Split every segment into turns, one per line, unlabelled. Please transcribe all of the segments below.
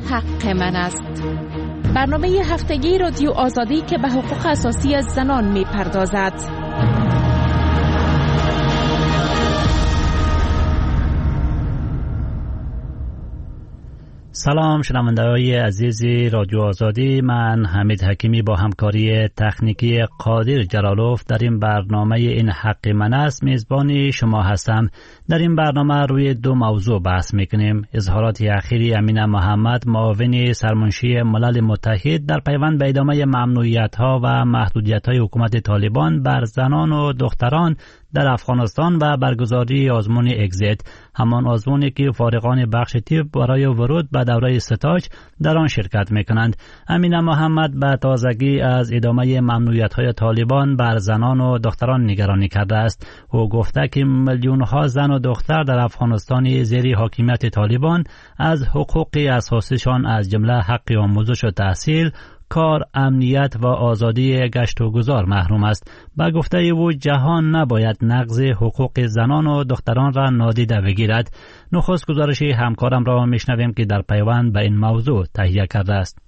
حق من است. برنامه هفتگی رادیو آزادی که به حقوق اساسی زنان می‌پردازد.
سلام شنونده‌های عزیز رادیو آزادی، من حمید حکیمی با همکاری تکنیکی قادر جلالوف در این برنامه این حق من است میزبان شما هستم. در این برنامه روی دو موضوع بحث میکنیم: اظهارات اخیری امینه محمد معاون سرمنشی ملل متحد در پیوند به ادامه ممنوعیت‌ها و محدودیت‌های حکومت طالبان بر زنان و دختران در افغانستان و برگزاری آزمون اگزیت، همان آزمونی که فارغان بخش طب برای ورود به دوره ستاج در آن شرکت میکنند. امینه محمد به تازگی از ادامه ممنوعیت‌های طالبان بر زنان و دختران نگرانی کرده است. او گفته که میلیون‌ها زن و دختر در افغانستان زیر حاکمیت طالبان از حقوق اساسیشان از جمله حق آموزش و تحصیل، کار، امنیت و آزادی گشت و گذار محروم است. با گفته او جهان نباید نقض حقوق زنان و دختران را نادیده بگیرد. نخست گزارش همکارم را میشنویم که در پیوند به این موضوع تهیه کرده است.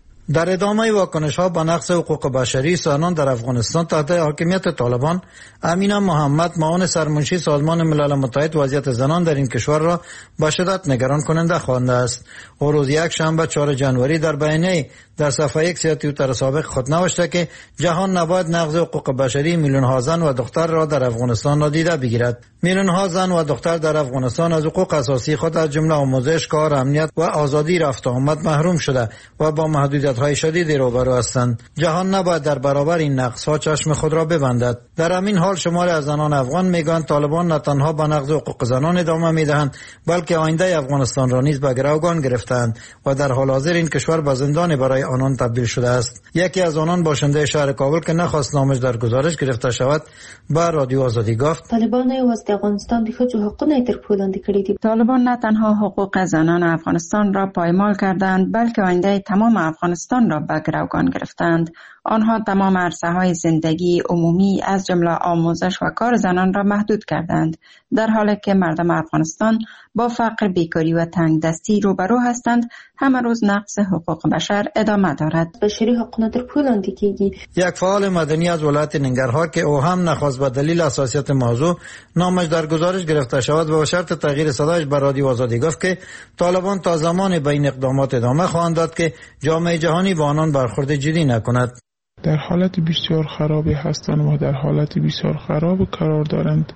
در ادامه واکنش‌ها به نقض حقوق بشری زنان در افغانستان تحت حاکمیت طالبان، امینه محمد معاون سرمنشی سازمان ملل متحد وضعیت زنان در این کشور را به شدت نگران کننده خوانده است. او روز یک شنبه 4 جنوری در بیانیه در صفحه یک توییتر سابق خود نوشته که جهان نباید نقض حقوق بشری میلیون‌ها زن و دختر را در افغانستان نادیده بگیرد. میلیون‌ها زن و دختر در افغانستان از حقوق اساسی خود از جمله آموزش، کار، امنیت و آزادی رفت و آمد محروم شده و با محدودیت‌های شدیدی روبرو هستند. جهان نباید در برابر این نقض‌ها چشم خود را ببندد. در همین حال شماری از زنان افغان میگویند طالبان نه تنها به نقض حقوق زنان ادامه میدهند، بلکه آینده افغانستان را نیز به گروگان گرفتند و در حال حاضر این کشور به زندان برای آنان تبدیل شده است. یکی از آنان باشنده شهر کابل که نخواست نامش در گزارش گرفته شود به رادیو آزادی گفت:
طالبان واسه افغانستان د ښځو حقونه تر پښو لاندې کړي دي.
طالبان نه تنها حقوق زنان افغانستان را پایمال کردند، بلکه آینده تمام افغانستان را به گروگان گرفتند. آنها تمام عرصه‌های زندگی عمومی از جمله آموزش و کار زنان را محدود کردند، در حالی که مردم افغانستان با فقر، بیکاری و تنگدستی روبرو هستند. همه روز نقض حقوق بشر ادامه دارد.
بشری حقوق در پښو لاندې کیږي.
یک فعال مدنی از ولایت ننگرهار که او هم نخواست به دلیل حساسیت موضوع نامش در گزارش گرفته شود و به شرط تغییر صدایش به رادیو آزادی گفت که طالبان تا زمان به این اقدامات ادامه خواهند داد که جامعه جهانی با آنان برخورد جدی نکند.
در حالت بسیار خرابی هستند و در حالت بسیار خراب قرار دارند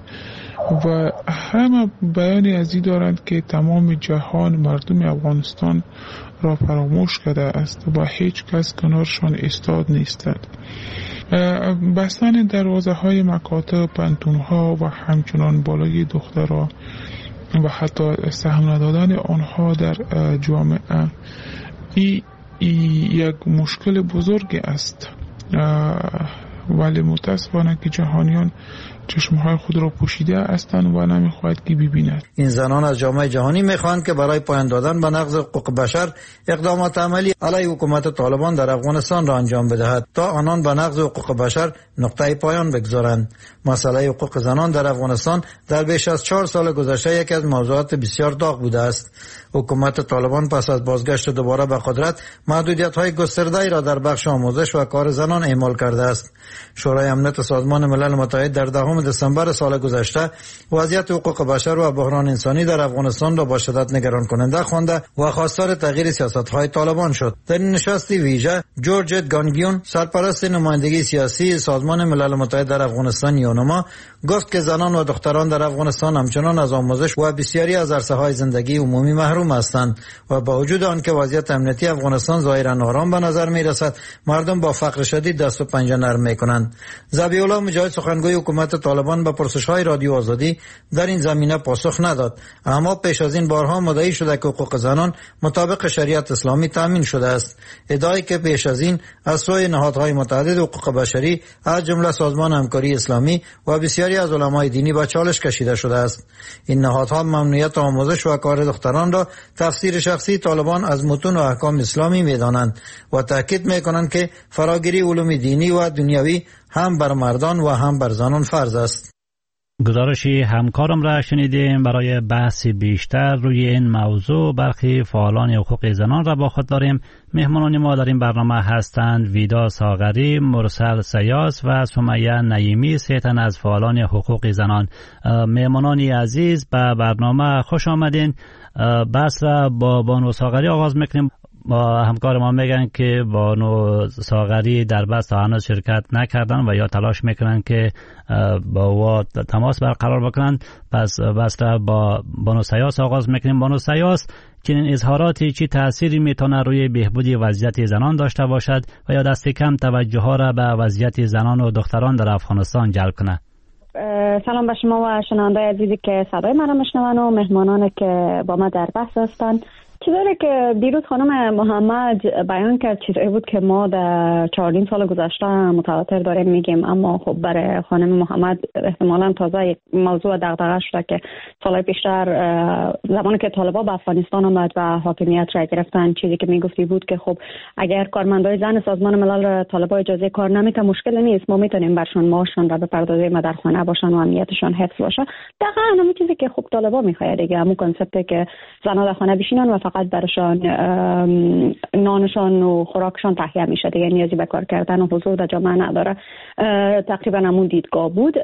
و همه بیانی از این دارند که تمام جهان مردم افغانستان را فراموش کرده است و هیچ کس کنارشان ایستاد نیستند. بستن دروازه های مکاتب، پانتون‌ها و همچنان بالای دخترها و حتی سهم ندادن آنها در جامعه این یک مشکل بزرگ است، ولی متاسفانه که جهانیان چشمهای خود را پوشیده هستند و نمیخواهد که ببیند.
این زنان از جامعه جهانی میخواهند که برای پایان دادن به نقض حقوق بشر اقدامات عملی علیه حکومت طالبان در افغانستان را انجام بدهد تا آنان به نقض حقوق بشر نقطه پایان بگذارند. مسئله حقوق زنان در افغانستان در بیش از 4 سال گذشته یکی از موضوعات بسیار داغ بوده است. حکومت طالبان پس از بازگشت دوباره به قدرت محدودیت‌های گسترده‌ای را در بخش آموزش و کار زنان اعمال کرده است. شورای امنیت سازمان ملل متحد در 10 دسامبر سال گذشته وضعیت حقوق بشر و بحران انسانی در افغانستان را با شدت نگران کننده خوانده و خواستار تغییر سیاست‌های طالبان شد. در این نشست ویژه جورج گانگیون، سرپرست نمایندگی سیاسی سازمان ملل متحد در افغانستان یونما، گفت که زنان و دختران در افغانستان همچنان از آموزش و بسیاری از عرصه‌های زندگی عمومی محروم هستند و با وجود آنکه وضعیت امنیتی افغانستان ظاهراً آرام به نظر می‌رسد، مردم با فقر شدید دست و پنجه نرم می‌کنند. ذبیح الله مجاهد، سخنگوی حکومت طالبان، به پرسش‌های رادیو آزادی در این زمینه پاسخ نداد، اما پیش از این بارها مدعی شده که حقوق زنان مطابق شریعت اسلامی تامین شده است. ادعایی که پیش از این از سوی نهادهای متعدد حقوق بشری از جمله سازمان همکاری اسلامی و بسیاری از علمای دینی به چالش کشیده شده است. این نهادها ممنوعیت آموزش و کار دختران را تفسیر شخصی طالبان از متون و احکام اسلامی می‌دانند و تاکید می‌کنند که فراگیری علوم دینی و دنیوی هم بر مردان و هم بر زنان فرض است.
گزارشی همکارم را شنیدیم. برای بحث بیشتر روی این موضوع برخی فعالان حقوق زنان را با خود داریم. مهمانان ما در این برنامه هستند ویدا ساغری، مرسل سیاس و سمیه نعیمی، سه تن از فعالان حقوق زنان. مهمانانی عزیز به برنامه خوش آمدین. بحث را با بانو ساغری آغاز میکنیم. با همکار ما میگن که بانو ساغری در بحث تا هنوز شرکت نکردن و یا تلاش میکنن که با او تماس برقرار بکنن. پس بحث را با بانو سیاس آغاز میکنیم. بانو سیاس، چنین اظهاراتی چی تأثیری میتونه روی بهبودی وضعیت زنان داشته باشد و یا دست کم توجه ها را به وضعیت زنان و دختران در افغانستان جلب کنه؟
سلام به شما و شنونده عزیزی که صدای من را میشنون و مهمانانی که با ما در بحث هستند. چیزی که دیروز خانم محمد بیان کرد چیزی بود که ما در 14 سال گذشته متواتر داریم میگیم، اما خب برای خانم محمد احتمالاً تازه یک موضوع دغدغه شده که سالهای پیشتر زمانی که طالبان به افغانستان آمد و حاکمیت را گرفتن، چیزی که میگفتی بود که خب اگر کارمندای زن سازمان ملل را طالبان اجازه کار نمیده مشکل نیست، ما میتونیم برشون معاششون را بپردازیم و در خانه باشن و امنیتشون حفظ باشه. دقیقاً همین چیزی که خب طالبان میخواد دیگه، همون کنسپتی که زنها در خانه بشینن و فقط برشان نانشان و خوراکشان تهیه میشه، دیگه نیازی به کار کردن و حضور در جامعه نداره. تقریبا همون دیدگاه بود.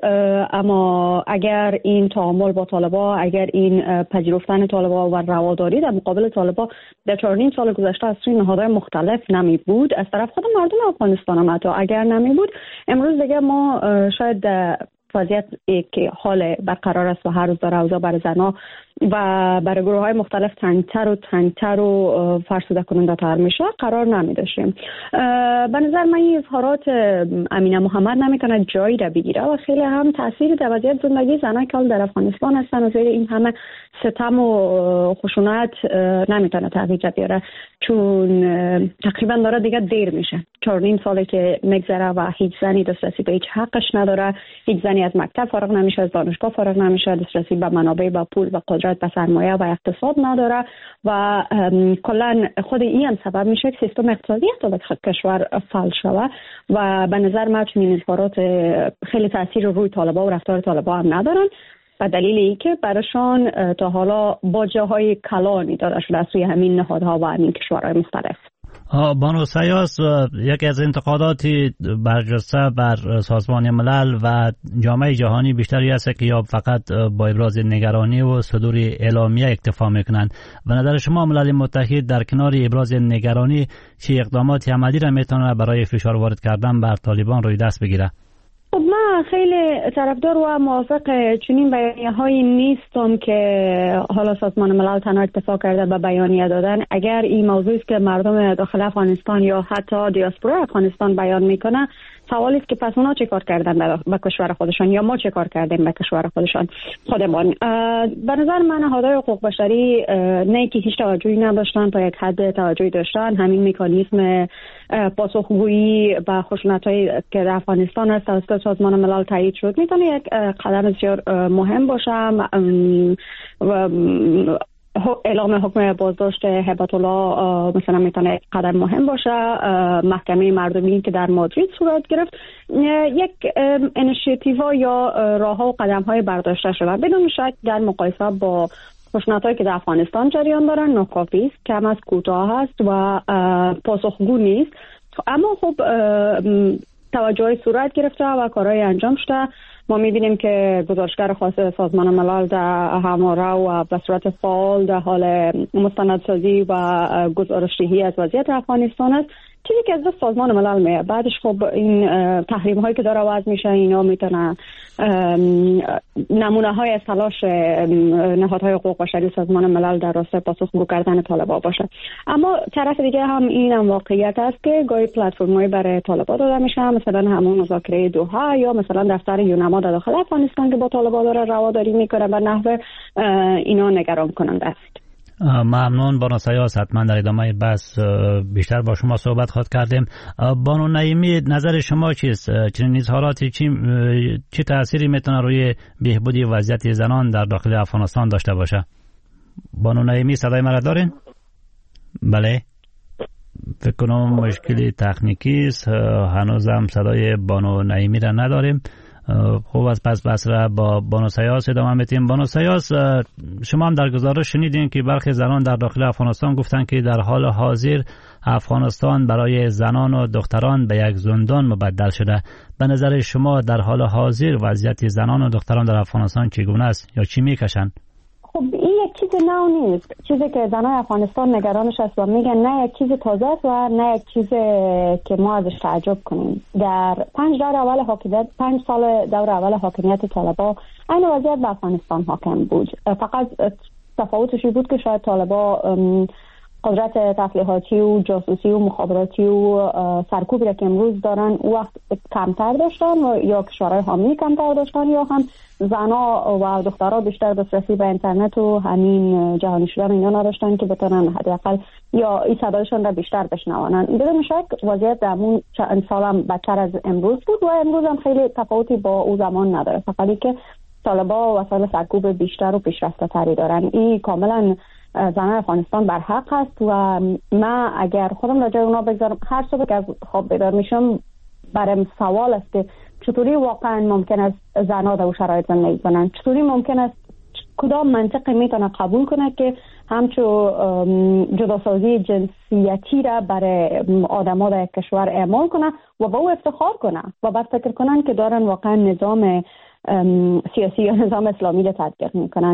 اما اگر این تعامل با طالبان، اگر این پذیرفتن طالبان و رواداری در مقابل طالبان در 14 سال گذشته از سوی نهادهای مختلف نمی بود، از طرف خود مردم افغانستان هم حتی اگر نمی بود، امروز دیگه ما شاید وضعیت که حال برقرار است و هر روز داره اوضاع برای زنها و برای گروه های مختلف تنگتر و فرسوده کننده تر میشه قرار نمی داشتیم. به نظر من این اظهارات امینه محمد نمیتونه جایی را بگیره و خیلی هم تاثیر در وضعیت زندگی زنان که در افغانستان هستن و زیر این همه ستم و خشونت نمیتونه تغییر بیاره، چون تقریبا داره دیگه دیر میشه. 14 ساله که میگذره و هیچ زنی دسترسی به هیچ حقش نداره، هیچ زنی از مکتب فارغ نمیشه، از دانشگاه فارغ نمیشه، دسترسی به منابع، به پول و قدرت، به سرمایه و اقتصاد نداره و کلا خود این هم سبب میشه که سیستم اقتصادی در کشور فلج شوه و به نظر من چنین اظهارات خیلی تاثیر روی طالبان و رفتار طالبان هم ندارن و دلیل این که براشان تا حالا باجه‌های کلانی داده شده از سوی همین نهادها و همین کشورهای مختلف.
بانو سیاس، یکی از انتقاداتی برجسته بر سازمان ملل و جامعه جهانی بیشتری است که یا فقط با ابراز نگرانی و صدور اعلامیه اکتفا میکنند. به نظر شما ملل متحد در کنار ابراز نگرانی چه اقداماتی عملی را میتونه برای فشار وارد کردن بر طالبان روی دست بگیره؟
خب من خیلی طرفدار و موافق چنین بیانیه‌هایی نیستم که حالا سازمان ملل تنها اکتفا کرده به بیانیه دادن. اگر این موضوعی است که مردم داخل افغانستان یا حتی دیاسپورا افغانستان بیان میکنه، سوالی است که پس اونا چه کار کردن به کشور خودشان یا ما چه کار کردیم به کشور خودشان خودمان. به نظر من نهادهای حقوق بشری نه که هیچ توجهی نداشتن، تا یک حد توجهی داشتن. همین مکانیزم پاسخگویی به خشونت‌هایی که در افغانستان است توسط سازمان ملل تایید شد میتونه یک قدم بسیار مهم باشه و اعلام حکم بازداشت هبت الله مثلا میتونه قدم مهم باشه. محکمه مردمی که در مادرید صورت گرفت یک اینیشیتیو یا راهها و قدم‌های برداشته شده بدون شک در مقایسه با خشونت‌هایی که در افغانستان جریان دارن ناکافی است، کم از کوتاه است و پاسخگو نیست. اما خب توجهی صورت گرفته و کارهای انجام شده. ما می‌بینیم که گزارشگر خاص سازمان ملل در همواره و به صورت فعال در حال مستندسازی و گزارش‌دهی از وضعیت افغانستان است، چیزی که از سازمان ملل میاد. بعدش خب این تحریم هایی که داره وضع میشه اینا میتونه نمونه های از تلاش نهادهای حقوق بشری سازمان ملل در راستای پاسخگو کردن طالبان باشه. اما طرف دیگه هم این هم واقعیت است که گاهی پلتفرم‌های برای طالبان داده میشه، مثلا همون مذاکره دوحه یا مثلا دفتر یونما در داخل افغانستان که با طالبان داره رواداری میکنه و نحو اینا نگران کننده است.
ممنون بانو سیاس. حتما در ادامه بحث بیشتر با شما صحبت خواهد کردیم. بانو نعیمی، نظر شما چیست؟ چنین اظهاراتی چه تأثیری میتونه روی بهبودی وضعیت زنان در داخل افغانستان داشته باشه؟ بانو نعیمی صدای مرا دارین؟ بله، فکر کنم مشکلی تکنیکی است، هنوزم صدای بانو نعیمی را نداریم. خوب است. پس بسره با بانو سیاس ادامه میتیم. بانو سیاس، شما هم در گزارش شنیدین که برخی زنان در داخل افغانستان گفتن که در حال حاضر افغانستان برای زنان و دختران به یک زندان مبدل شده. به نظر شما در حال حاضر وضعیت زنان و دختران در افغانستان چگونه است یا چی میکشن؟
خب این یک چیز نو نیست. چیزی که زنان افغانستان نگرانش است و میگن نه یک چیز تازه است و نه یک چیز که ما ازش تعجب کنیم. در 5 سال دور اول حاکمیت طالبان این وضعیت به افغانستان حاکم بود. فقط تفاوتش بود که شاید طالبان قدرت تسلیحاتی و جاسوسی و مخابراتی و سرکوبی را که امروز دارن او وقت کمتر داشتن و یا کشورهای حامی کمتر داشتن یا هم زنا و دخترها بیشتر دسترسی به اینترنت و همین جهانی شدن اینا نداشتن که بتونن حداقل یا این صدایشون را بیشتر بشنوانن. بدون شک وضعیت در اون چند سال هم بدتر از امروز بود و امروز هم خیلی تفاوتی با او زمان نداره، فقط که طالبان وسایل سرکوب بیشتر و پیشرفته تری دارن. این کاملا زنان افغانستان بر حق است و من اگر خودم راجع اونا بگذارم هر صبح که از خواب بیدار میشم برام سوال است که چطوری واقعا ممکن است زنها در شرایط زندگی کنن؟ چطوری ممکن است کدام منطقی میتونه قبول کنه که همچو جداسازی جنسیتی را برای آدم‌ها در کشور اعمال کنه و با او افتخار کنه و بعد فکر کنن که دارن واقعا نظام سیاسی یا نظام اسلامی را تطبیق میکنن.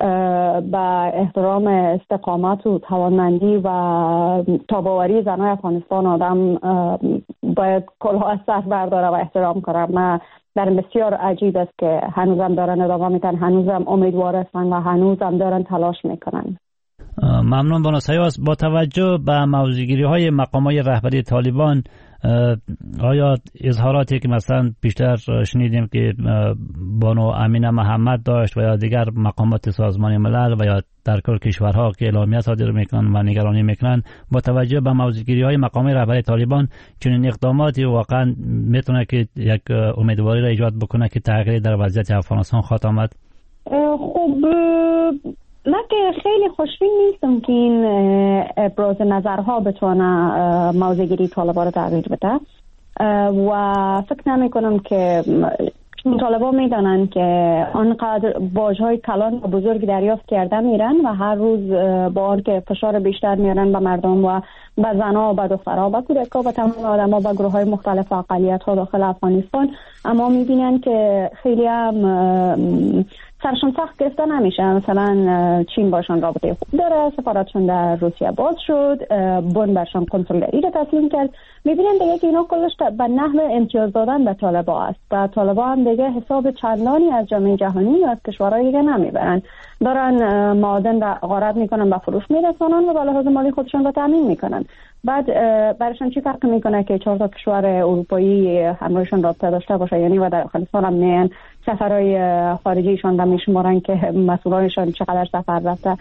با احترام استقامت و توانمندی و تاباوری زنان افغانستان آدم باید کلاه از سر برداره و احترام کنه. من در بسیار عجیب است که هنوزم دارن ادامه میدن، هنوزم امیدوار هستن و هنوزم دارن تلاش میکنن.
ممنون بانو سیاس. با توجه به موضوعگیری های مقامات رهبری طالبان، آیا اظهاراتی که مثلا بیشتر شنیدیم که بانو امینه محمد داشت و یا دیگر مقامات سازمان ملل و یا در کل کشورها که اعلامیه صادر میکنن و نگرانی میکنن، با توجه به موضوعگیری های مقامات رهبری طالبان چنین اقداماتی واقعا میتونه که یک امیدواری را ایجاد بکنه که تغییری در وضعیت افغانستان خواهد آمد؟
خب من که خیلی خوشبین نیستم که این ابراز نظرها بتونه موضوعگیری طالبان رو تغییر بده و فکر نمی کنم که طالبان میدانن که آنقدر باجهای کلان و بزرگ دریافت کرده میرن و هر روز با آن که فشار بیشتر میارن به مردم و به زنها و به دخترها و کودکها و تمام آدم‌ها و گروه های مختلف و اقلیت‌ها داخل افغانستان، اما میبینن که خیلی هم سرشون سخت گرفته نمیشه. مثلا چین باشون رابطه خوب داره، سفارتشون در روسیه باز شد، بن برشان کنسولگری رو تسلیم کرد. میبینن دیگه که اینا کلش به نحو امتیاز دادن به طالبان است و طالبان هم دیگه حساب چندانی از جامعه جهانی یا از کشورهای دیگه نمیبرن، دارن معادن را غارت میکنن و فروش میرسانن و به لحاظ مالی خودشون رو تامین میکنن. بعد برشان چی فرق میکنه که 4 تا کشور اروپایی همراهشون رابطه داشته باشه، یعنی و در افغانستان هم میان سفرهای خارجیشان را میشمارن که مسئولانشان چقدر سفر رفته.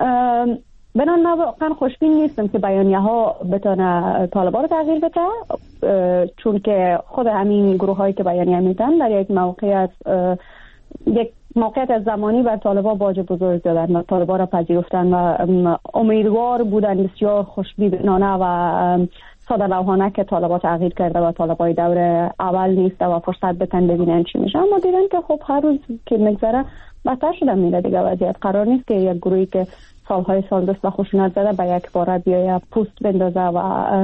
بنان من واقعا خوشبین نیستم که بیانیه ها بتونه طالبان رو تغییر بده، چون که خود همین گروه هایی که بیانیه میدن در یک موقعیت از زمانی بر طالبان باج بزرگ دادن و طالبان را پذیرفتن و امیدوار بودن بسیار خوشبینانه و ساده لوحانه که طالبان تغییر کرده و طالبان دور اول نیست و فرصت بتن ببینن چی میشه. اما دیدن که خب هر روز که میگذره بدتر شده میره دیگه وضعیت. قرار نیست که یک گروهی که سالهای سال دست به خشونت زده به یک باره بیایه پوست بندازه و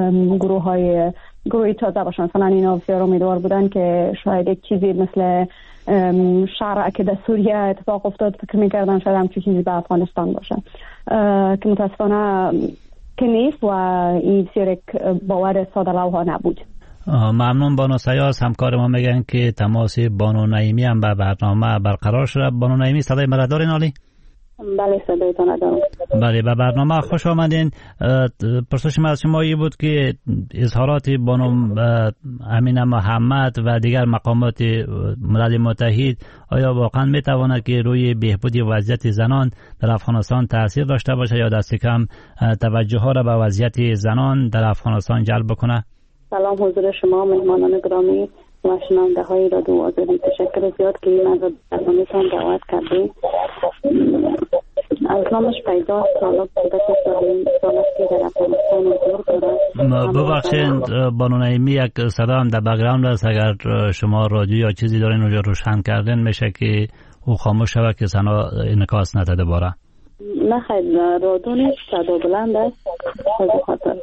گروهی تازه باشن. مثلا اینا بسیار امیدوار بودن که شاید یک چیزی مثل شرع که در سوریه اتفاق افتاد فکر میکردن شاید همچون چیزی به افغانستان باشه که متاسفانه که نیست و این بسیار باور ساده لوحا نبود.
ممنون بانو سیاس. همکار ما میگن که تماس بانو نعیمی هم به برنامه برقرار شده. بانو نعیمی صدای مرا دارین عالی؟
بله صدایتان دارم.
بله به برنامه خوش آمدین. پرسش من از شما این بود که اظهارات بانو امینه محمد و دیگر مقامات ملل متحد آیا واقعا میتواند که روی بهبودی وضعیت زنان در افغانستان تاثیر داشته باشه یا دست کم توجه ها را به وضعیت زنان در افغانستان جلب کنه؟
سلام حضور شما مهمانان گرامی و شنونده های رادیو آزادی. تشکر زیاد که من را برنامه‌تان دعوت کردید. البته نامش پیداست. حالا سالت که در افغانستان حضور داره.
ببخشید بانو نعیمی، یک صدا هم در بگراند است. اگر شما رادیو یا چیزی دارین اونجا روشن کردن میشه که او خاموش شود که صدا انعکاس نده دوباره.
نه خیلی رادیو نیست، صدا بلند است. خاطر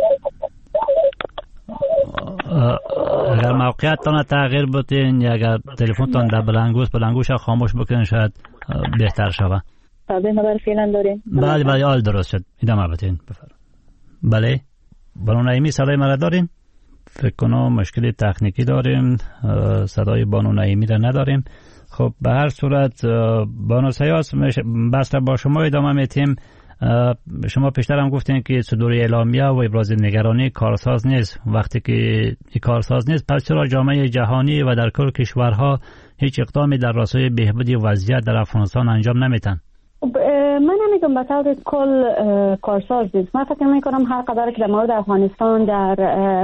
اگر موقعیتتان تغییر بتین یا اگر تلفنتان در بلنگوش خاموش بکنین شاید بهتر شود.
صدای ما در فعلا داریم؟
بله حال درست شد. ادامه بدین بفرمایید. بله بانو نعیمی صدای مرا دارین؟ فکر کنم مشکلی تکنیکی داریم، صدای بانو نعیمی را نداریم. خب به هر صورت بانو سیاس بس با شما ادامه میتیم. شما پیشتر هم گفتین که صدور اعلامیه و ابراز نگرانی کارساز نیست. وقتی که این کارساز نیست، پس چرا جامعه جهانی و در کل کشورها هیچ اقدامی در راستای بهبود وضعیت در افغانستان انجام نمیتن؟
من نمیگم به طور کل کارساز نیست. من فکر میکنم هر قدر که در مورد افغانستان در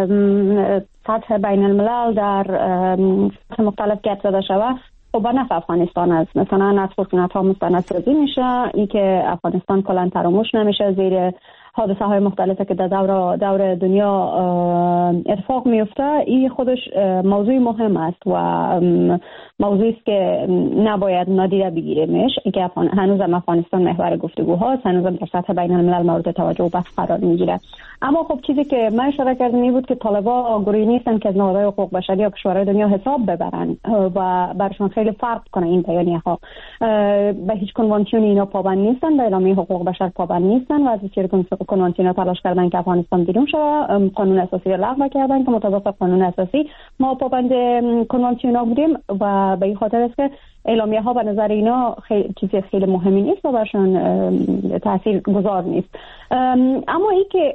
سطح بین الملل در سطح مختلف گپ زده شود، خب به نفع افغانستان است. مثلا از خشونت ها مستندسازی میشه، این که افغانستان کلا فراموش نمیشه زیر حادثه های مختلفی که در دور دنیا اتفاق میفته. این خودش موضوع مهم است و موضوعی است که نباید نادیده بگیریمش. اینکه هنوز هم افغانستان محور گفتگوهاست، هنوز هم در سطح بین الملل مورد توجه و بحث قرار میگیره. اما خب چیزی که من اشاره کردم این بود که طالبان گروهی نیستن که از نهادهای حقوق بشری یا کشورهای دنیا حساب ببرن و برشون خیلی فرق کنه این بیانیه ها. به هیچ کنوانسیون اینا پابند نیستن، به اعلامیه حقوق بشر پابند نیستن و از چیزی کنوانسیون تلاش کردن که افغانستان بیرون شود. قانون اساسی را لغو کردن که مطابق قانون اساسی ما پابند کنوانسیون ها بودیم و به این خاطر است که اعلامیه ها به نظر اینا چیزی خیلی مهمی نیست و برشون تاثیر گذار نیست. اما این که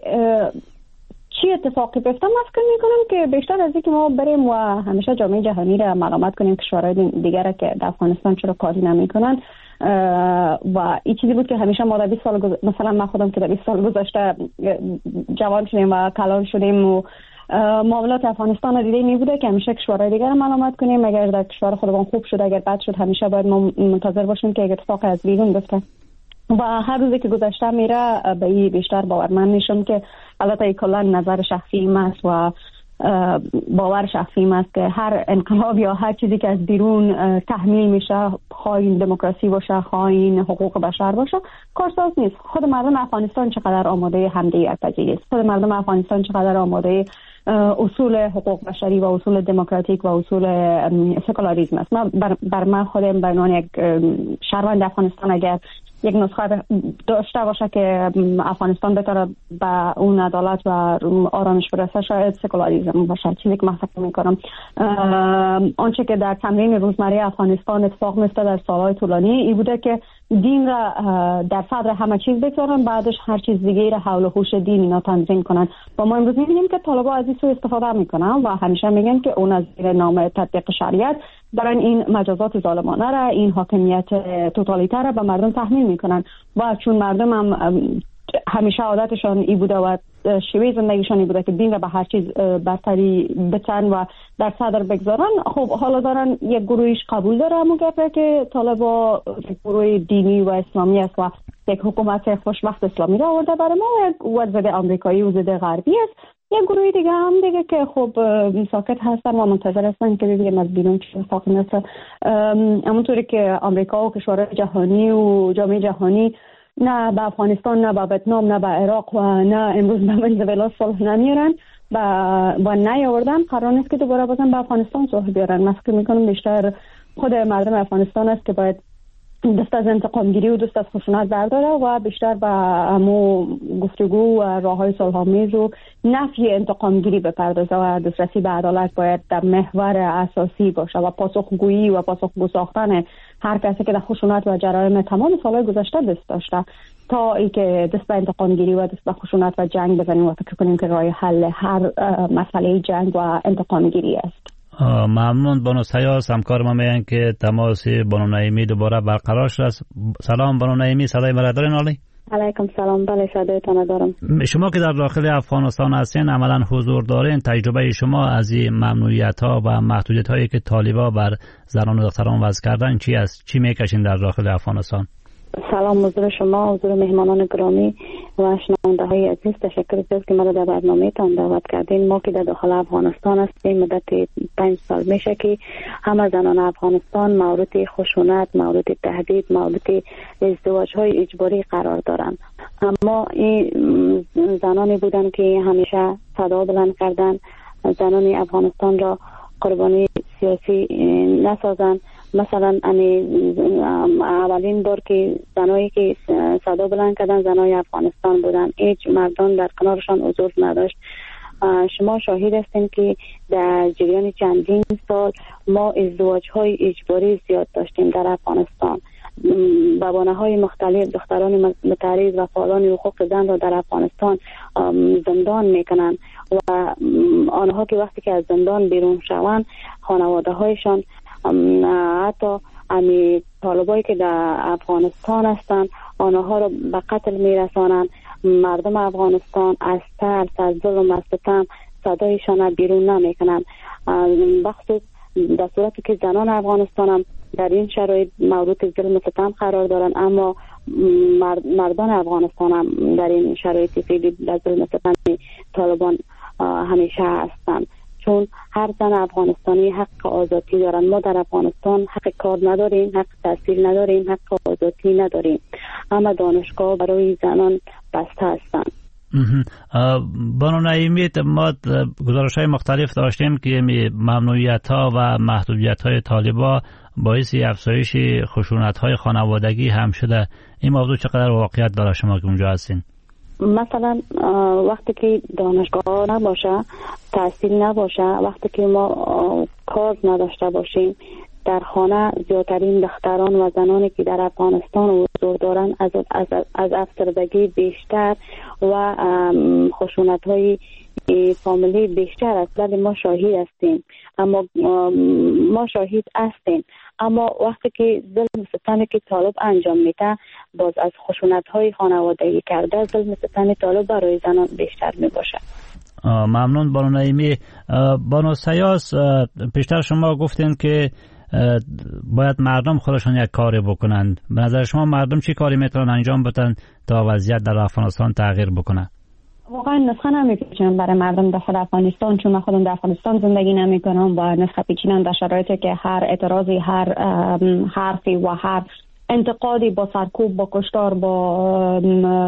چی اتفاقی بیفته، من فکر میکنم که بیشتر از اینکه ما بریم و همیشه جامعه جهانی را ملامت کنیم کشورهای دیگر که در افغانستان چرا کاری نمیکنن و این چیزی بود که همیشه ما در 20 سال مثلا من خودم که در 20 سال گذشته جوان شدیم و کلان شدیم و معاملات افغانستان دیده می بوده که همیشه کشورهای دیگر رو ملامت کنیم. اگر در کشور خودمون خوب شد، اگر بد شد، همیشه باید ما منتظر باشیم که اتفاق از بیرون بیفته و هر روزی که گذشته میره به این بیشتر باورمند میشم که البته کلا نظر شخصی است و باور شخصی است که هر انقلاب یا هر چیزی که از بیرون تحمیل میشه، خواهی دموکراسی باشه، خواهی حقوق بشر باشه، کارساز نیست. خود مردم افغانستان چقدر آماده همدیگر پذیری است، خود مردم افغانستان چقدر آماده اصول حقوق بشری و اصول دموکراتیک و اصول سکولاریسم است. بر من خودم به عنوان یک شهروند افغانستان اگر یک نسخه داشته باشه که افغانستان بتاره به اون عدالت و آرامش برسه، شاید سکولاریسم باشه. چیزی که من فکر میکنم آنچه که در تمرین روزمره افغانستان اتفاق میفته در سالهای طولانی این بوده که دین را در صدر همه چیز بگذارن، بعدش هر چیز دیگه را حول و حوش دین اینا تنظیم کنن. و ما امروز میبینیم که طالبان از این سو استفاده میکنن و همیشه میگن که اون از زیر نام تطبیق شریعت دارن این مجازات ظالمانه را، این حاکمیت توتالیتر را به مردم تحمیل میکنن و چون مردم هم همیشه عادتشان این بوده و شیوه زندگیشان این بوده که دین را به هر چیز برتری بتن و در صدر بگذارن. خب حالا دارن یک گروهیش قبول داره همون گفته که طالبا یک گروه دینی و اسلامی است و یک حکومت خوشبخت اسلامی را آورده برای ما و ضد آمریکایی و ضد غربی است. یک گروه دیگه هم دیگه که خب ساکت هستن و منتظر هستن که ببینیم از بیرون چه اتفاقی میفته. همونطوری که آمریکا و کشورهای جهانی و جامعه جهانی نه به افغانستان، نه به ویتنام، نه به عراق و نه امروز به ونزوئلا صلح نمیارن و نیاوردن، قرار نیست که دوباره بازم به افغانستان صلح بیارن. من فکر میکنم بیشتر خود مردم افغانستان است که باید دست از انتقامگیری و دست از خشونت برداره و بیشتر به همو گفتگو و راههای صلح‌آمیز و نفی انتقامگیری بپردازه و دسترسی به عدالت باید در محور اساسی باشه و پاسخگویی و پاسخگو ساختن هر کسی که در خشونت و جرایم تمام سالهای گذشته دست داشته تا اینکه دست به انتقامگیری و دست به خشونت و جنگ بزنیم و فکر کنیم که راه حل هر مسئله جنگ و انتقامگیری است.
ممنون بانو سیاس. همکار ما میگن که تماس بانو نعیمی دوباره برقرار شد. سلام بانو نعیمی، صدای مرا دارین؟ علی
علیکم سلام. بله صدایتان دارم.
شما که در داخل افغانستان هستین عملا حضور دارین، تجربه شما از این ممنوعیت ها و محدودیت هایی که طالبان بر زنان و دختران وضع کردن چی است؟ چی میکشین در داخل افغانستان؟
سلام حضور شما، حضور مهمانان گرامی و شنونده های عزیز. تشکر از که ما را در برنامه تان دعوت کردین. ما که در داخل افغانستان هستیم مدت 5 سال میشه که همه زنان افغانستان مورد خشونت، مورد تهدید، مورد ازدواج های اجباری قرار دارند. اما این زنانی بودن که همیشه صدا بلند کردن زنان افغانستان را قربانی سیاسی نسازند. مثلا اولین بار که زنایی که صدا بلند کردن زنای افغانستان بودن، هیچ مردان در کنارشان حضور نداشت. شما شاهد هستین که در جریان چندین سال ما ازدواج های اجباری زیاد داشتیم در افغانستان. به بهانه‌های مختلف دختران متعرض و فعالان حقوق زن را در افغانستان زندان میکنن و آنها که وقتی که از زندان بیرون شوند خانواده هایشان حتی امی طالبایی که در افغانستان هستند آنها را به قتل میرسانند. مردم افغانستان از ترس، از ظلم، از ستم صدایشان بیرون نمیکنند. بخصوص در صورتی که زنان افغانستان هم در این شرایط مورد ظلم و ستم قرار دارند، اما مردان افغانستان هم در این شرایط فعلی در ظلم و ستم طالبان همیشه هستند. چون هر زن افغانستانی حق آزادی دارند. ما در افغانستان حق کار نداریم، حق تحصیل نداریم، حق آزادی نداریم. اما دانشگاه برای زنان بسته هستند.
بانو نعیمی، ما گزارش‌های مختلف داشتیم که ممنوعیت‌ها و محدودیت‌های طالبان باعث افزایش خشونت‌های خانوادگی هم شده. این موضوع چقدر واقعیت داره شما که اونجا هستین؟
مثلا وقتی که دانشگاه نباشه، تحصیل نباشه، وقتی که ما کار نداشته باشیم، در خانه زیادترین دختران و زنانی که در افغانستان حضور دارند از افسردگی بیشتر و خشونت‌های فامیلی بیشتر است. ولی ما شاهد هستیم، اما وقتی که ظلم ستم که طالب انجام میده، باز از خشونت‌های خانوادگی کرده ظلم ستم طالب برای زنان بیشتر میباشه.
ممنون بانو نعیمی. بانو سیاس، پیشتر شما گفتین که باید مردم خودشون یک کاری بکنند. به نظر شما مردم چی کاری میتونن انجام بدن تا وضعیت در افغانستان تغییر بکنه؟
واقعا نسخه نمیپیچم برای مردم داخل افغانستان، چون من خودم در افغانستان زندگی نمیکنم و نسخه پیچیدن در شرایطی که هر اعتراضی، هر حرفی و هر انتقادی با سرکوب، با کشتار، با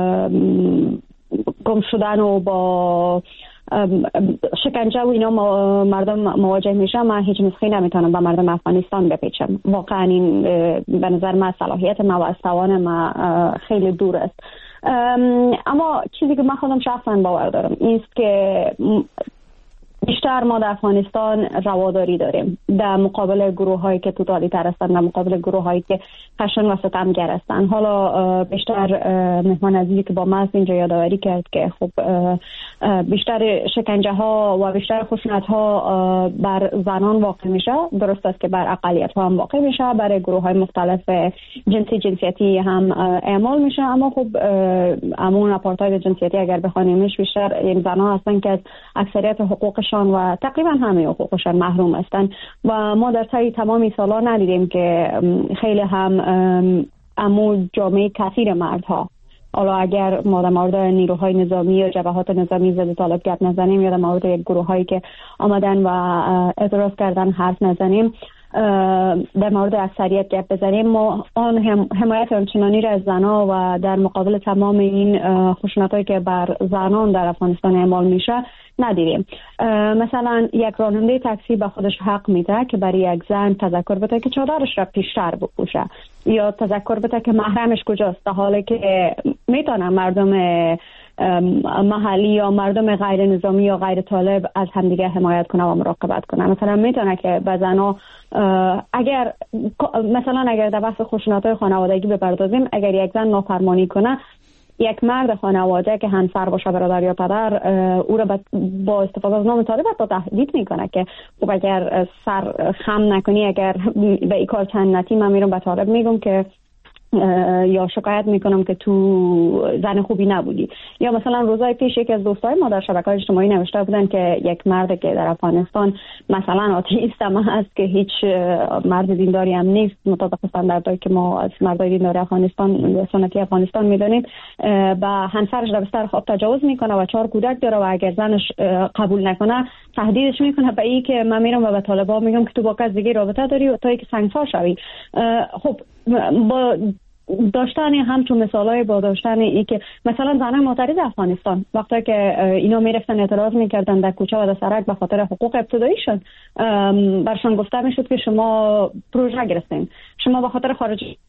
گم شدن و با شکنجه و اینا مردم مواجه میشه، من هیچ نسخه نمیتونم به مردم افغانستان بپیچم. واقعا این به نظر من صلاحیت ما و از توان ما خیلی دور است. اما چیزی که من خودم شخصا باور دارم این است که بیشتر ما در افغانستان رواداری داریم در مقابل گروه هایی که توتالیتر هستند، در مقابل گروه هایی که خشن و ستمگر هستند. حالا بیشتر مهمان عزیزی که با ما است اینجا یادآوری کرد که خب بیشتر شکنجه ها و بیشتر خشونت ها بر زنان واقع میشه. درست است که بر اقلیت ها هم واقع میشه، برای گروه های مختلف جنسیتی هم اعمال میشه. اما خب امون آپارتاید جنسیتی اگر بخوانیمش، بیشتر این زنان هستند که از اکثریت حقوقشان و تقریبا همه حقوقشان محروم هستند و ما در طی تمام سالا ندیدیم که خیلی هم امو جامعه کثیر مردها، حالا اگر ما در مورد نیروهای نظامی یا جبهات نظامی ضد طالب گپ نزنیم یا در مورد یک گروه هایی که آمدن و اعتراض کردن حرف نزنیم، در مورد اکثریت گپ بزنیم، ما آن حمایت آنچنانی را از زنها و در مقابل تمام این خشونت‌هایی که بر زنان در افغانستان اعمال میشه ندیدیم. مثلا یک راننده تاکسی به خودش حق میده که برای یک زن تذکر بده که چادرش را پیشتر بپوشه یا تذکر بده که محرمش کجاست، در حالی که میتونن مردم محلی یا مردم غیر نظامی یا غیر طالب از همدیگه حمایت کنه و مراقبت کنه. مثلا میتونه که به زنها اگر در بحث خشونت‌های خانوادگی بپردازیم، اگر یک زن نافرمانی کنه، یک مرد خانواده که همسر باشه، برادر یا پدر، او را با استفاده از نام طالب تا تهدید میکنه که خب اگر سر خم نکنی، اگر به این کار چند نتی، من میرم به طالب میگم که یا شکایت میکنم که تو زن خوبی نبودی. یا مثلا روزهای پیش یکی از دوستای ما در شبکه‌های اجتماعی نوشته بودن که یک مرد که در افغانستان مثلا آتئیست هم هست که هیچ مرد دینداری هم نیست مطابق استانداردهایی که ما از مردای دینداری افغانستان سنتی افغانستان میدونیم، با همسرش در بستر خواب تجاوز میکنه و 4 کودک داره و اگر زنش قبول نکنه تهدیدش میکنه به این که من میرم و به طالبان میگم که تو با کس دیگه رابطه داری و تا اینکه سنگسار شوی. خب با داشتن همچون مثالای با داشتن ای که مثلا زنان معترض افغانستان وقتی که اینا میرفتن اعتراض میکردن در کوچه و در سرک به خاطر حقوق ابتداییشون، برشان گفته میشد که شما پروژه گرفتین، شما به خاطر خارجی.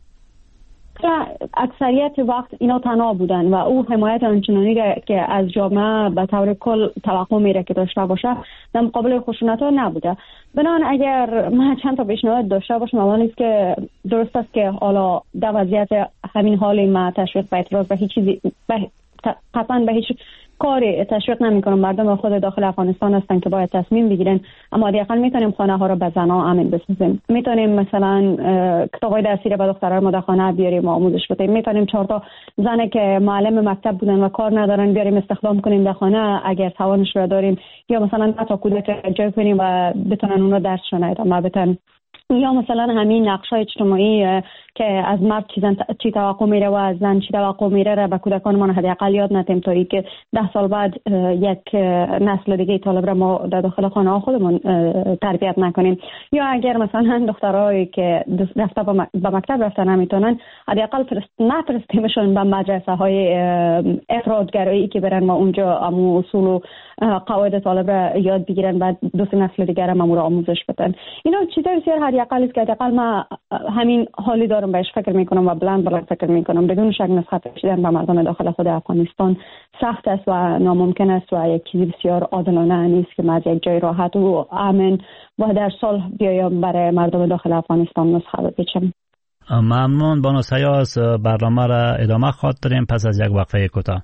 اکثریت وقت اینا تنها بودن و او حمایت آنچنانی که از جامعه به طور کل توقع میره که داشته باشه در مقابل خشونت ها نبوده. بنابراین اگر من چند تا پیشنهاد داشته باشم، اول است که درست است که حالا در وضعیت همین حال ما تشویق به اعتراض به هیچ چیزی قطعا به هیچ کاری تشویق نمی‌کنم. مردم خود داخل افغانستان هستن که باید تصمیم بگیرن، اما حداقل میتونیم خانه ها رو به زن‌ها امن بسازیم. میتونیم مثلا کتابای درسی رو به دخترای ما در خانه بیاریم و آموزش بدیم. میتونیم 4 تا زنی که معلم مکتب بودن و کار ندارن بیاریم استخدام کنیم در خانه اگر توانش رو داریم، یا مثلا 10 تا کودک جای کنیم و بتونن اون رو درسشون ادامه بدن. یا مثلا همین نقش‌های اجتماعی که از مرد چی توقع میره و از زن چی توقع میره را به کودکانمان حداقل یاد ندیم تا اینکه 10 سال بعد یک نسل دیگه طالب را ما در داخل خانه‌ها خودمون تربیت نکنیم. یا اگر مثلا دخترایی که رفته به مکتب رفتن نمیتونن، حداقل نفرستیمشون به مدرسه‌های افرادگرایی که برن و اونجا امو اصول و قواعد طالب را یاد بگیرن، بعد 2 نسل دیگه را مامور آموزش بدن. اینا چیزای بسیار حداقل است که حداقل ما همین حالی دارم بهش فکر میکنم و بلند فکر میکنم. بدون شک نسخت کشیدن به مردم داخل خود افغانستان سخت است و ناممکن است و یک چیزی بسیار عادلانه نیست که ما از یک جای راحت و امن و در صلح بیایم برای مردم داخل افغانستان نسخه بپیچیم.
ممنون بانو سیاس. برنامه را ادامه خواهد داریم پس از یک وقفه کوتاه.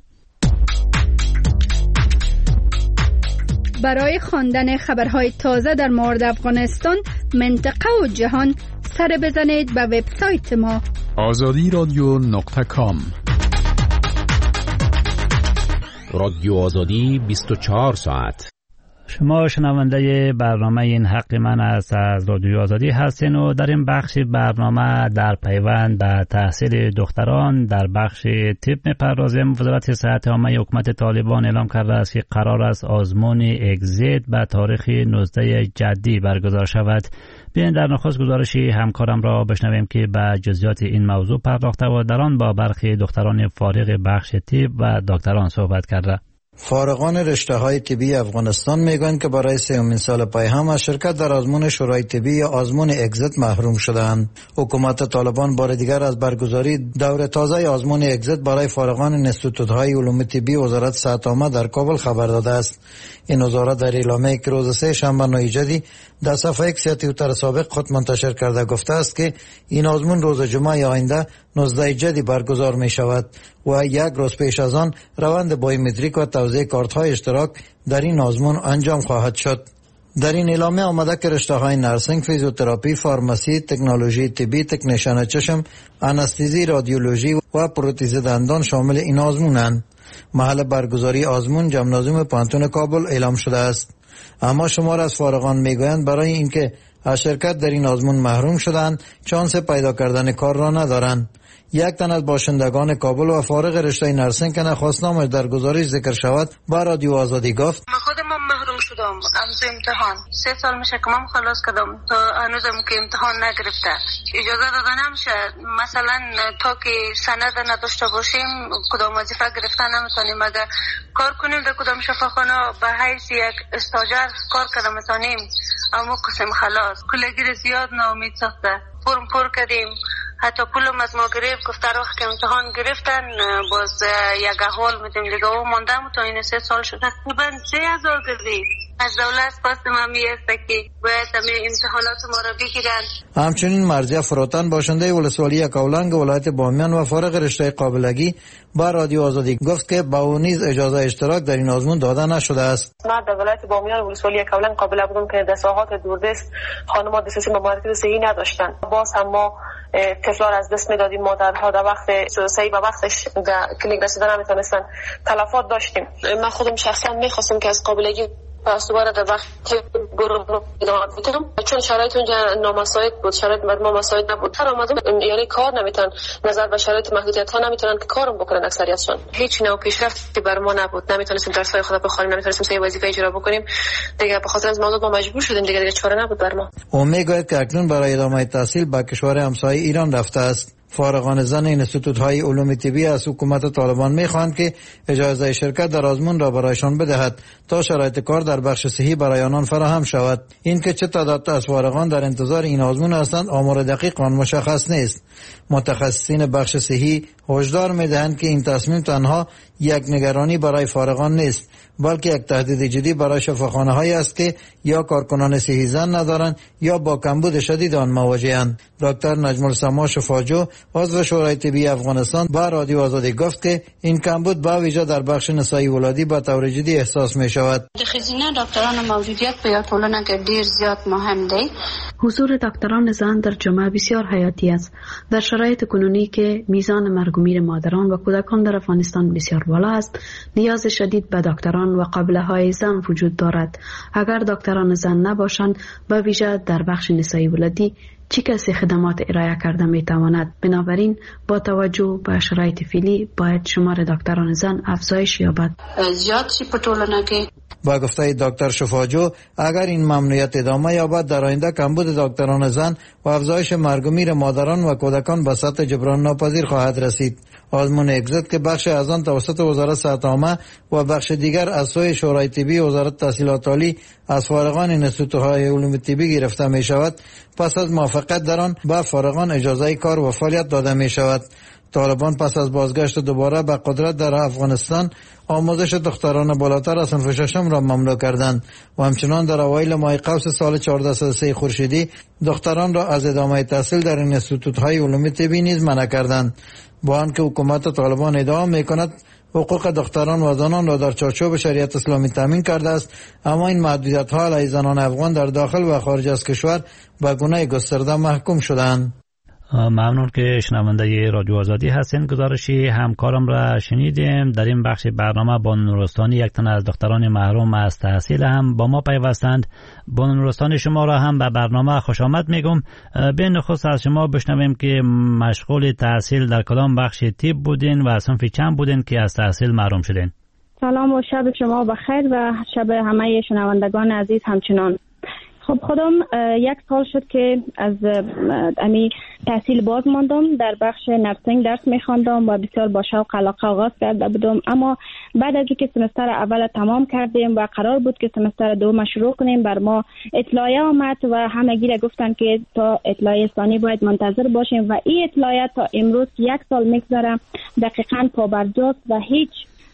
برای خواندن خبرهای تازه در مورد افغانستان، منطقه و جهان سر بزنید به وبسایت ما
azadiradyo.com. رادیو آزادی 24 ساعت.
شما شنونده برنامه این حق من است از رادیو آزادی هستین و در این بخش برنامه در پیوند به تحصیل دختران در بخش طب می‌پردازیم. وزارت صحت عامه حکومت طالبان اعلام کرده است که قرار است آزمون اگزیت به تاریخ 19 جدی برگزار شود. بیاین در نخست گزارش همکارم را بشنویم که به جزئیات این موضوع پرداخته و در آن با برخی دختران فارغ بخش طب و دکتران صحبت کرده.
فارغان رشته‌های طبی افغانستان میگویند که برای 3مین سال پای هم از شرکت در آزمون شورای طبی یا آزمون اگزیت محروم شدند. حکومت طالبان بار دیگر از برگزاری دور تازه آزمون اگزیت برای فارغان انستیتوت‌های علوم طبی وزارت صحت عامه در کابل خبر داده است. این وزارت در اعلامیه‌ای که روز 3 شنبه 9 جدی در صفحه اکس توییتر سابق خود منتشر کرده گفته است که این آزمون روز جمعه آینده 19 جدی برگزار می شود و یک روز پیش از آن روند بایومتریک و توزیع کارت‌های اشتراک در این آزمون انجام خواهد شد. در این اعلامیه آمده که رشته‌های نرسینگ، فیزیوتراپی، فارماسی، تکنولوژی طبی، تکنیشن چشم، آنستزی، رادیولوژی و پروتز دندان شامل این آزمونند. محل برگزاری آزمون ژیمنازیوم پانتون کابل اعلام شده است. اما شمار از فارغان میگویند برای اینکه از شرکت در این آزمون محروم شدند چانس پیدا کردن کار را ندارند. یک تن از باشندگان کابل و فارغ رشته نرسینگ که نخواستنامش در گزارش ذکر شود با رادیو آزادی گفت:
من خودم محروم شدم از امتحان. 3 سال میشه که من خلاص کردم تا هنوزم که امتحان نگرفته. اجازه داده نمیشه مثلا تا که سند نداشته باشیم کدام وظیفه گرفتن نمیتونیم. اگر کار کنیم در کدام شفاخانه به حیث یک استاجر کار کردم میتونیم، اما قسم خلاص کلگیر زیاد ناامید ساخته. فرم پر کردیم، حتی پولم از ما گرفت، گفته رو که امتحان گرفتن باز یک احوال میدیم دیگه و ماندم تا این 3 سال شد. تقریبا 3000 گردید. از دولت خواستم همی است که باید همه امتحانات ما را بگیرن.
همچنین مرضیه فروتن باشنده ولسوالی کولنگ ولایت بامیان و فارغ رشته قابلگی با رادیو آزادی گفت که با او نیز اجازه اشتراک در این آزمون داده نشده است.
من در ولایت بامیان ولسوالی کولنگ قابل بودم که در ساحات دوردست خانم‌ها دسترسی به مراکز صحی نداشتند. باز هم ما طفلا را از دست میدادیم. مادرها در وقت صحیح به وقتش در کلینیک رسیدن نمیتونستن. تلفات داشتیم. من خودم شخصا میخواستم که از قابلگی پس دوباره در وقت گروه رو ادامه بدم، چون شرایط اونجا نامساعد بود، شرایط ما مساعد نبود. هر آمدم یعنی کار نمیتونن، نظر به شرایط محدودیت ها نمیتونن که کارم بکنن. اکثریتشون هیچ نوع پیشرفتی بر ما نبود، نمیتونستیم درسای خود بخونیم، نمیتونستیم سه وظیفه اجرا بکنیم. دیگه به خاطر از موضوع ما مجبور شدیم، دیگه چاره نبود بر ما.
او میگوید که اکنون برای ادامه تحصیل به کشور همسایه ایران رفته است. فارغان زن انستیتوت‌های علوم طبی از حکومت طالبان می‌خواهند که اجازه شرکت در آزمون را برایشان بدهد تا شرایط کار در بخش صحی برای آنان فراهم شود. اینکه چه تعداد از فارغان در انتظار این آزمون هستند آمار دقیق آن مشخص نیست. متخصصین بخش صحی هشدار می‌دهند که این تصمیم تنها یک نگرانی برای فارغان نیست، بلکه یک تهدید جدی برای شفاخانه‌هایی است که یا کارکنان صحی زن ندارند یا با کمبود شدید آن مواجه‌اند. دکتر نجم السما شفاجو عضو شورای طبی افغانستان با رادیو آزادی گفت که این کمبود با ویژه در بخش نسایی ولادی به طور جدی احساس می شود.
د ښځینه ډاکټرانو موجودیت په یو ټولنه کې ډیر زیات مهم دی.
حضور دکتران زن در جامعه بسیار حیاتی است. در شرایط کنونی که میزان مرگ و میر مادران و کودکان در افغانستان بسیار بالا است، نیاز شدید به دکتران و قابله‌های زن وجود دارد. اگر دکتران زن نباشند، به ویژه در بخش نسایی ولادی، چه کسی خدمات ارائه کرده می تواند؟ بنابراین با توجه به شرایط فعلی باید شمار دکتران زن افزایش یابد.
زیاد شي په ټولنه کې.
با گفته دکتر شفاجو، اگر این ممنوعیت ادامه یابد، در آینده کمبود دکتران زن و افزایش مرگ و میر مادران و کودکان به سطح جبران ناپذیر خواهد رسید. آزمون اگزیت که بخش از آن توسط وزارت صحت عامه و بخش دیگر از سوی شورای طبی وزارت تحصیلات عالی از فارغان انستیتوت‌های علوم طبی گرفته می شود، پس از موافقت در آن به فارغان اجازه کار و فعالیت داده می شود. طالبان پس از بازگشت دوباره به قدرت در افغانستان آموزش دختران بالاتر از صنف ششم را ممنوع کردند و همچنان در اوایل ماه قوس سال 1403 خورشیدی دختران را از ادامه تحصیل در انستیتوت‌های علوم طبی نیز منع کردند. با آنکه حکومت طالبان ادعا می‌کند حقوق دختران و زنان را در چارچوب شریعت اسلامی تامین کرده است، اما این محدودیت‌ها علیه زنان افغان در داخل و خارج از کشور به گونه گسترده محکوم شدند.
ممنون که شنونده رادیو آزادی هستین. گزارشی همکارم را شنیدیم. در این بخش برنامه بانو نورستانی، یک تن از دختران محروم از تحصیل، هم با ما پیوستند. بانو نورستانی، شما را هم به برنامه خوش آمد میگم. به نخست از شما بشنویم که مشغول تحصیل در کدام بخش طب بودین و صنف چند بودین که از تحصیل محروم شدین؟
سلام و شب شما بخیر و شب همه شنوندگان عزیز همچنان. خب خودم 1 سال شد که از تحصیل باز ماندم. در بخش نرسینگ درس میخواندم و بسیار با شوق علاقه آغاز کرده بودم، اما بعد از اینکه سمستر اول تمام کردیم و قرار بود که سمستر دوم شروع کنیم، بر ما اطلاعیه آمد و همگی را گفتن که تا اطلاعیه ثانی باید منتظر باشیم و این اطلاعیه تا امروز 1 سال میگذره دقیقاً پابرجاست و هیچ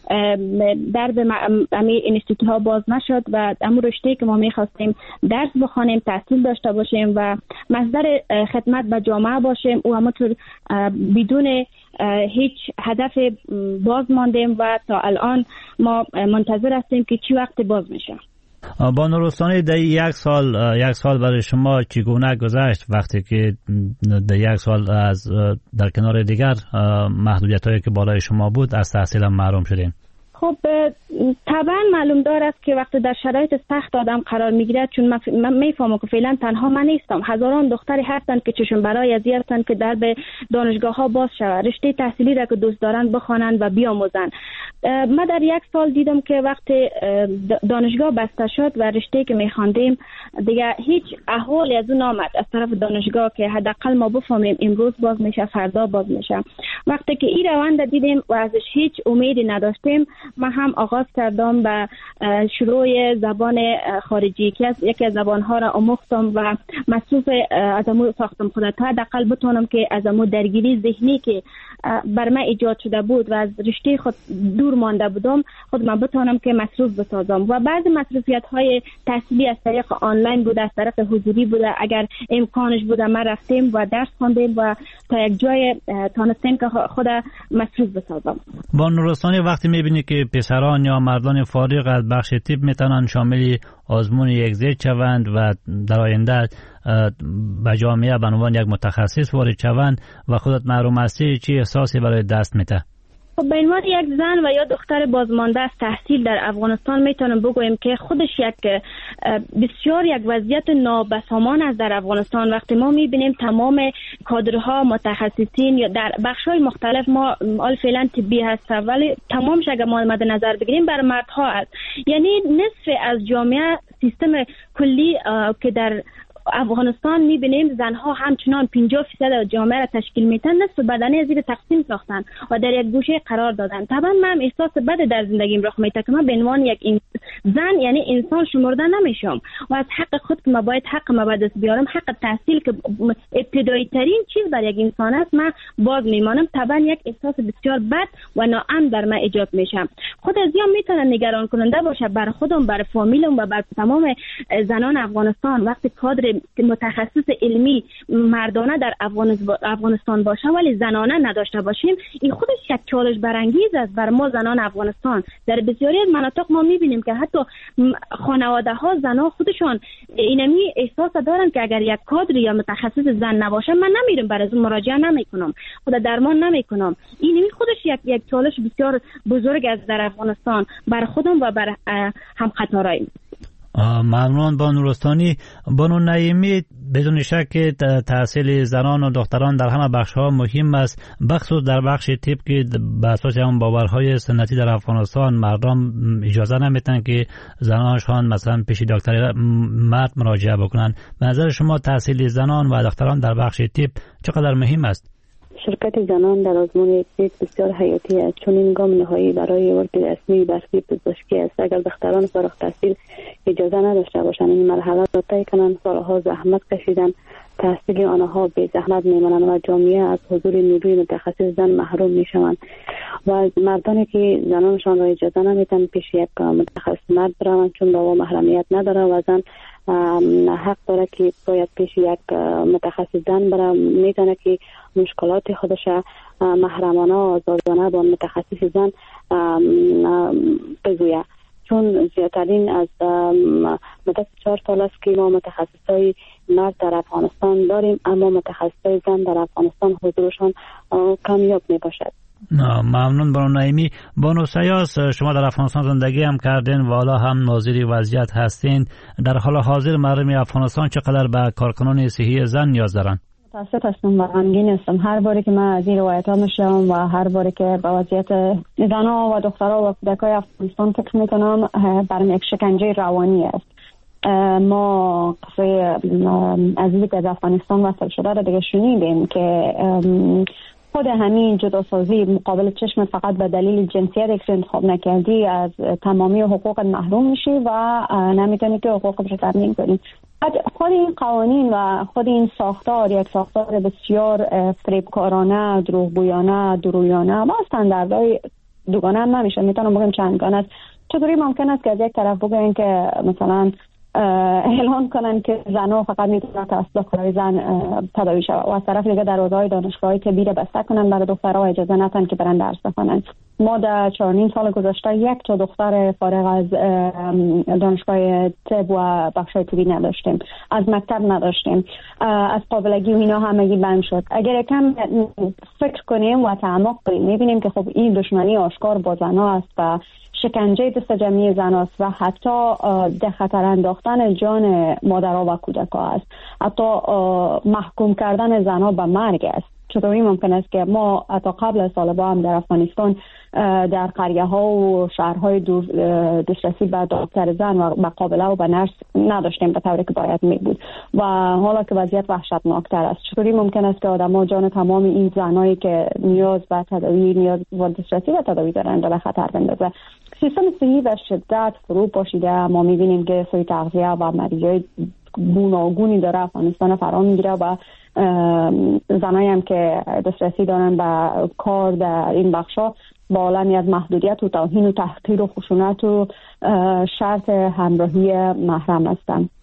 درب اینستیتوت ها باز نشد و امور رشته که ما میخواستیم درس بخوانیم، تحصیل داشته باشیم و مصدر خدمت به جامعه باشیم، او همونطور بدون هیچ هدف باز ماندیم و تا الان ما منتظر هستیم که چی وقت باز میشه.
بانو نورستانی، در 1 سال برای شما چگونه گذشت وقتی که در 1 سال از در کنار دیگر محدودیت‌هایی که بالای شما بود از تحصیل محروم شدین؟
خب طبعا معلوم دار است که وقتی در شرایط سخت آدم قرار میگیرد، چون من میفهمم که فعلا تنها من نیستم، هزاران دختری هستند که چشم برای ازی هستند که در به دانشگاه ها باز شود، رشته تحصیلی را که دوست دارند بخوانند و بیاموزند. ما در 1 سال دیدم که وقتی دانشگاه بسته شد و رشته که میخواندیم دیگه هیچ احوالی از اون آمد از طرف دانشگاه که حداقل ما بفهمیم امروز باز میشه، فردا باز میشه. وقتی که این روند دیدیم و ازش هیچ امیدی نداشتیم، من هم آغاز کردم به شروع زبان خارجی که یکی از زبانها را آموختم و مصروف از امو ساختم خودم تا حداقل بتونم که از امو درگیری ذهنی که بر من ایجاد شده بود و از رشته خود دور مانده بودم خود من بتونم که مصروف بسازم و بعضی مصروفیت های تحصیلی از طریق آنلاین بوده، از طریق حضوری بوده، اگر امکانش بوده ما رفتیم و درس خواندیم و تا یک جای تانستیم که خود مصروف بسازم.
بانو نورستانی، وقتی میبینی که پسران یا مردان فارغ از بخش طب میتونن شامل آزمون یک زیست شوند و در آینده به جامعه به عنوان یک متخصص وارد شوند و خودت معلوم هستی چی احساسی برای دست میده؟
به عنوان یک زن و یا دختر بازمانده از تحصیل در افغانستان میتونم بگویم که خودش بسیار یک وضعیت نابسامان است در افغانستان. وقتی ما میبینیم تمام کادرها متخصصین یا در بخش‌های مختلف ما فعلا طبی هست ولی تمام اگه ما مد نظر بگیریم بر مردها است، یعنی نصف از جامعه سیستم کلی که در افغانستان میبینیم زنها همچنان 50% از جامعه را تشکیل میتن، نصف بدنه زیر تقسیم ساختن و در یک گوشه قرار دادن. طبعا من احساس بد در زندگیم رخ میده که من به عنوان یک زن یعنی انسان شمرده نمیشم و از حق خود که من باید حق ما به دست بیارم، حق تحصیل که ابتدایی ترین چیز برای یک انسان است، من باز میمانم. طبعا یک احساس بسیار بد و ناامن در من ایجاد میشه. خود از یام میتونه نگران کننده باشه بر خودم، بر فامیلم و بر تمام زنان افغانستان وقتی کادر متخصص علمی مردانه در افغانستان باشه ولی زنانه نداشته باشیم، این خودش یک چالش برانگیز است بر ما زنان افغانستان. در بسیاری از مناطق ما میبینیم که حتی خانواده ها زنها خودشان اینمی احساس دارن که اگر یک کادر یا متخصص زن نباشه من نمیرم برای اون مراجعه نمیکنم، خود درمان نمیکنم. اینمی خودش یک چالش بسیار بزرگ است در افغانستان بر خودم و بر همخطرایم.
ممنون بانو رستانی. بانو نعیمی، بدون شک تحصیل زنان و دختران در همه بخش‌ها مهم است، بخصوص در بخش طب که به اساس هم باورهای سنتی در افغانستان مردم اجازه نمیتن که زنانشان مثلا پیش دکتر مرد مراجعه بکنن. به نظر شما تحصیل زنان و دختران در بخش طب چقدر مهم است؟
شرکت زنان در آزمون طب بسیار حیاتی است، چون این گام نهایی برای ورود رسمی برخی پزشکی است. اگر دختران فارغ التحصیل اجازه نداشته باشند این مرحله را طی کنند، سالها زحمت کشیدن، تحصیل آنها به زحمت میمانند و جامعه از حضور نیروی متخصص زن محروم میشوند و مردانی که زنانشان را اجازه نمیدن پیش یک متخصص مرد بروند چون با محرمیت نداره و زن حق داره که باید پیش یک متخصص زن بره، میتونه که مشکلات خودش محرمانه و آزادانه با متخصص زن بگوید. چون زیادترین از مدت 4 سال است که ما متخصصای مرد در افغانستان داریم، اما متخصصای زن در افغانستان حضورشان کمیاب می باشد.
ممنون بانو نعیمی. بانو سیاس، شما در افغانستان زندگی هم کردین و حالا هم ناظر وضعیت هستین. در حال حاضر مردم افغانستان چقدر به کارکنان صحی زن نیاز دارن؟
متاسف هستم و غمگین هستم هر باری که من از این روایت ها میشم و هر باری که به وضعیت زنها و دخترها و کودکای افغانستان فکر میکنم برام یک شکنجه روانی است. ما قصه عزیزی که از افغانستان وصل شده را دیگه شنیدیم که خود همین جداسازی مقابل چشم فقط به دلیل جنسیت که انتخاب نکردی از تمامی حقوق محروم میشی و نمیتونی که حقوق رو تامین کنی. خود این قوانین و خود این ساختار یک ساختار بسیار فریبکارانه، دروغگویانه، درویانه و استانداردهای دوگانه هم نمیشه، میتونم بگم چندگانه است. چطوری ممکن است که از یک طرف بگن که مثلا اعلان کنن که زنها فقط میتونن توسط دکترای زن تداوی شود و از طرف دیگه دروازه‌های دانشگاه‌های طبی را بسته کنن برای دخترها اجازه ندن که برن درس بخونن. ما در 4.5 سال گذشته 1 تا دختر فارغ از دانشگاه طب و بخش‌های طبی نداشتیم، از مکتب نداشتیم، از قابلگی و اینا همگی بند شد. اگر کم فکر کنیم و تعمق کنیم می‌بینیم که خب این دشمنی آشکار با زن‌ها است و شکنجه دست جمعی زن است و حتی در خطر انداختن جان مادرها و کودک‌ها است، حتی محکوم کردن زن‌ها به مرگ است. چطوری ممکن است که ما حتی قبل از طالبان هم در افغانستان در قریه ها و شهرهای دسترسی به دکتر زن و به قابله و به نرس نداشتیم به طوری که باید می بود و حالا که وضعیت وحشتناکتر است. چطوری ممکن است که آدم‌ها جان تمام این زنایی که نیاز به تداوی، نیاز به دسترسی به تداوی دارند به خطر بندازه؟ سیستم صحی و شدت فرو پاشیده. ما می‌بینیم که سوی تغذیه و مریضای گوناگونی داره افغانستان فرا میگیره و زنایی هم که دسترسی دارن به کار در این بخشا با عالمی از محدودیت و توهین و تحقیر و خشونت و شرط همراهی محرم هستند.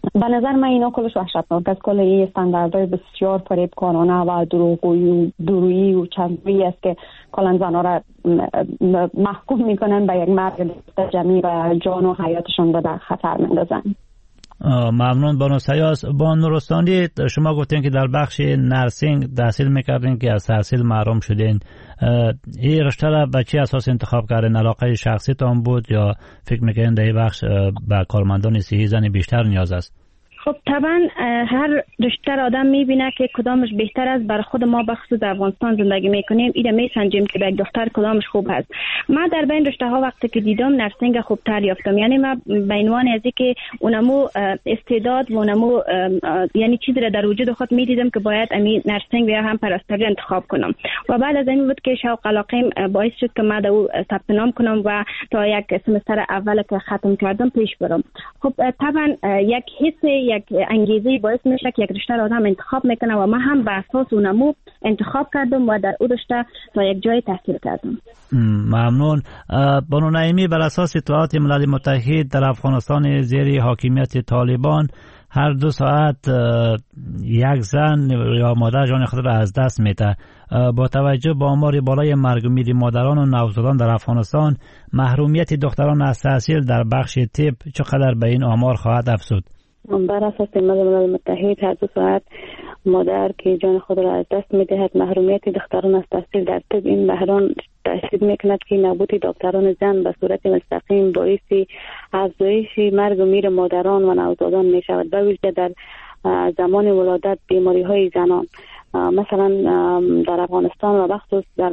به نظر من اینا کلش وحشتناک است. کل این استانداردهای بسیار فریبکارانه و درویی و چندرویی است که کلا زنها را محکوم میکنن به یک مرگ جمعی و جان و حیاتشان را در خطر میندازن.
ممنون بانو سیاس. بانو رستانی، شما گفتین که در بخش نرسینگ تحصیل میکردین که از تحصیل محروم شدین. این رشته را به چه اساس انتخاب کردین؟ علاقه شخصی تان بود یا فکر میکنین در این بخش به کارمندان صحی زنی بیشتر نیاز است؟
خب طبعا هر رشته آدم میبینه که کدامش بهتر است. برای خود ما بخصوص در افغانستان زندگی میکنیم اینا میسنجیم که به یک دختر کدامش خوب هست. من در بین رشته ها وقتی که دیدم نرسینگ خوب تر یافتم. یعنی من به عنوان از که اونمو استعداد و اونمو یعنی چیزی را در وجود خود میدیدم که باید امی نرسینگ یا هم پرستاری انتخاب کنم و بعد از این بود که شوق علاقم باعث شد که من دو ثبت نام کنم و تا یک سمستر اول که ختم کردم پیش برم. خب طبعا یک حس یک انگیزه باعث میشه که یک رشته را آدم انتخاب میکنه و من هم به اساس اونمو انتخاب کردم و در اون رشته تا یک جای تحصیل کردم.
ممنون. بانو نعیمی، بر اساس اطلاعات ملل متحد در افغانستان زیر حاکمیت طالبان هر 2 ساعت یک زن یا مادر جان خود را از دست میده. با توجه به آمار بالای مرگ و میر مادران و نوزادان در افغانستان، محرومیت دختران از تحصیل در بخش طب چقدر به این آمار خواهد افزود؟
بر اساس ملل متحد هر 2 ساعت مادر که جان خود را از دست میدهد. محرومیت دختران از تحصیل در طب این بحران تشدید میکند که نبود دکتران زن به صورت مستقیم باعث افزایش مرگ و میر مادران و نوزادان میشود، به ویژه در زمان ولادت بیماری های زنان. مثلا در افغانستان و بخصوص در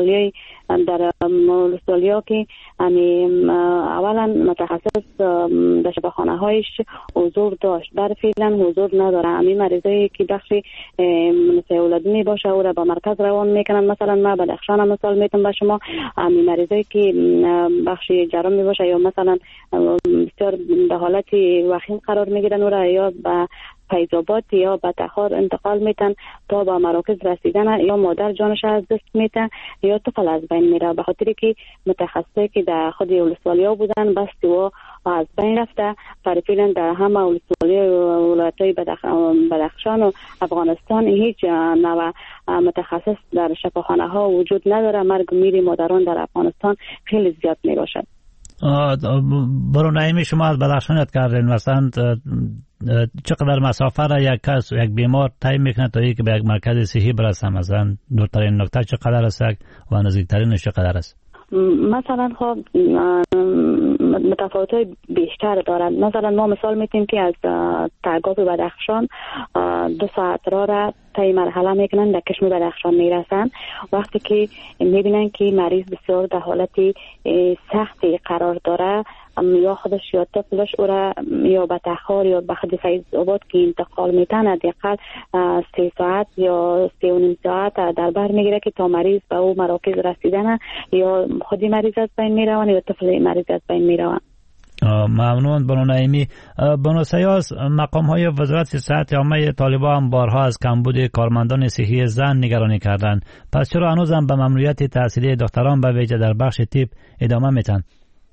استرالیا که اولا متخصص در شفاخانه هایش حضور داشت، در فعلا حضور نداره. همین مریضایی که بخش اولادی باشه او را به مرکز روان میکنن. مثلا ما بدخشان مثال میتونم به شما، همین مریضایی که بخش جراحی باشه یا مثلا بسیار به حالت وخیم قرار میگیرن او را یا به فیض‌آباد یا به تخار انتقال میتن تا به مراکز رسیدن، یا مادر جانش از دست میتن یا طفل از بین میره، به خاطر که متخصصی که در خود ولسوالی‌ها بودن بس و از بین رفته. فعلا در همه ولایت‌های بدخشان و افغانستان هیچ نوع متخصص در شفاخانه ها وجود نداره. مرگ و میر مادران در افغانستان خیلی زیاد میباشد.
برو نعیمی، شما از بدخشان یاد کردین، مثلا چقدر مسافه را یک بیمار طی میکنه تا اینکه به یک مرکز صحی برسه؟ مثلا دورترین نقطه چقدر است و نزدیکترینش چقدر است؟
مثلا خب متفاوت‌های بیشتر دارند. مثلا ما مثال میتیم که از ترگاب بدخشان 2 ساعت را طی مرحله میکنن در کشمیر بدخشان میرسن. وقتی که میبینن که مریض بسیار در حالت سختی قرار داره، یا خودش یا طفلش او را یا به تخار یا به خود فیض‌آباد که انتقال میتن، حداقل 3 ساعت یا 3.5 ساعت در بر میگیره که تا مریض به او مراکز رسیدن، یا خودی مریض از بین میرون یا طفل مریض از بین میرون.
ممنون بانو نعیمی. بانو سیاس، مقام های وزارت صحت عامه طالبان هم بارها از کمبود کارمندان صحی زن نگرانی کردند. پس چرا هنوز هم به ممنوعیت تحصیلی دختران به ویژه در بخش طب ادامه میتن؟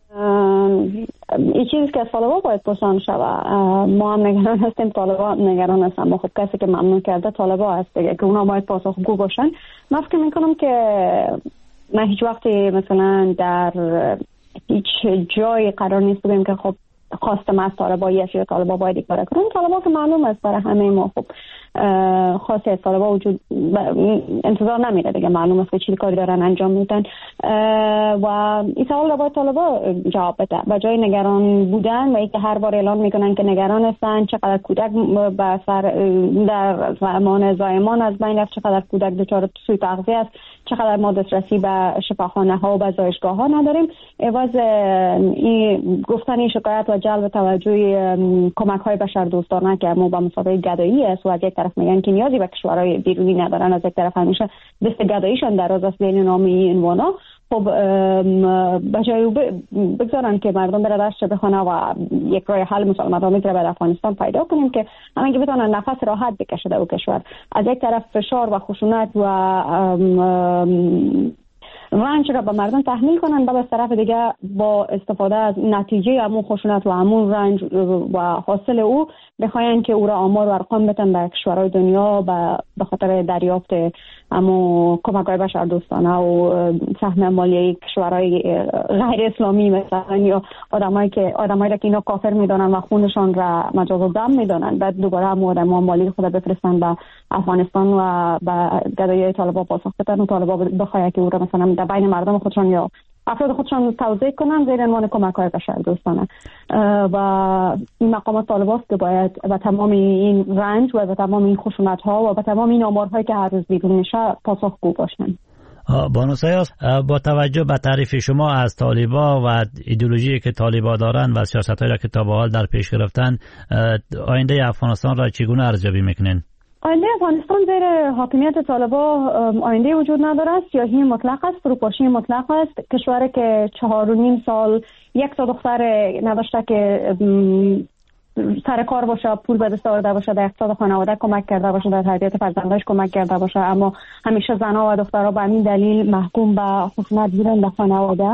این چیزی که از طالبان باید پرسان شود. ما هم نگران هستیم، طالبان نگران هستن. خب کسی که ممنوع کرده طالبان هست دیگه، که اونا باید پاسخگو باشن. من فکر میکنم که من هیچ وقتی مثلا در هیچ جای قرار نیست بگیم که خب خواستم از طالبان یا طالبان باید کار کنن. طالبان که معلوم است برای همه ما خب خاصی از طالبان وجود انتظار نمیره دیگه، معلوم است که چی کاری دارن انجام میدن و این سوال رو باید طالبان جواب بده. به جای نگران بودن و اینکه هر بار اعلان میکنن که نگران هستن چقدر کودک به سر در زمان زایمان از بین رفت، چقدر کودک دچار سوء تغذیه است، چقدر ما دسترسی به شفاخانه ها و به زایشگاه ها نداریم. عوض این گفتن شکایت و جلب توجه کمک های بشردوستانه که ما به مسابقه گدایی است و از یک طرف میگن که نیازی به کشورهای بیرونی ندارن، از یک طرف همیشه دست گداییشان دراز است بین نامی این عنوانا. خب بجای بگذارن که مردم بره درس بخونه و یک راه حل مسالمت‌آمیز را به افغانستان پیدا کنیم که همینگه بتونن نفس راحت بکشه در کشور. از یک طرف فشار و خشونت و رنج را به مردم تحمیل کنند و از طرف دیگه با استفاده از نتیجه همون خشونت و همون رنج و حاصل او بخواین که او را آمار و ارقام بدن به کشورهای دنیا به خاطر دریافت همون کمک‌های بشردوستانه و سهم مالی کشورهای غیر اسلامی مثلا یا آدمایی که اینا کافر میدونن و خونشان را مجاز دم میدونن بعد دوباره هم آدم‌ها مالی خود بفرستن به افغانستان و به گدایی طالبان پاسخ بدن و طالبان بخواهد که او را مثلا در بین مردم خودشان یا افراد خودشان توزیع کنن زیر عنوان کمک‌های بشردوستانه و این مقامات طالبان که باید به تمام این رنج و به تمام این خشونت‌ها و به تمام این آمارهایی که هر روز بیرون میشه پاسخگو باشن.
بانو سیاس، با توجه به تعریف شما از طالبان و ایدئولوژی که طالبان دارند و سیاست‌هایی را که تا به حال در پیش گرفتن، آینده افغانستان را چگونه ارزیابی میکنین؟
آینده افغانستان زیر حاکمیت طالبان آینده وجود نداره. سیاهی مطلق است، فروپاشی مطلق است. کشوری که 4.5 سال یک تا دختر نداشته که سر کار باشه، پول به دست آورده باشه، در اقتصاد خانواده کمک کرده باشه، در تربیت فرزنداش کمک کرده باشه، اما همیشه زنها و دخترها به همین دلیل محکوم به خشونت بودن در خانواده.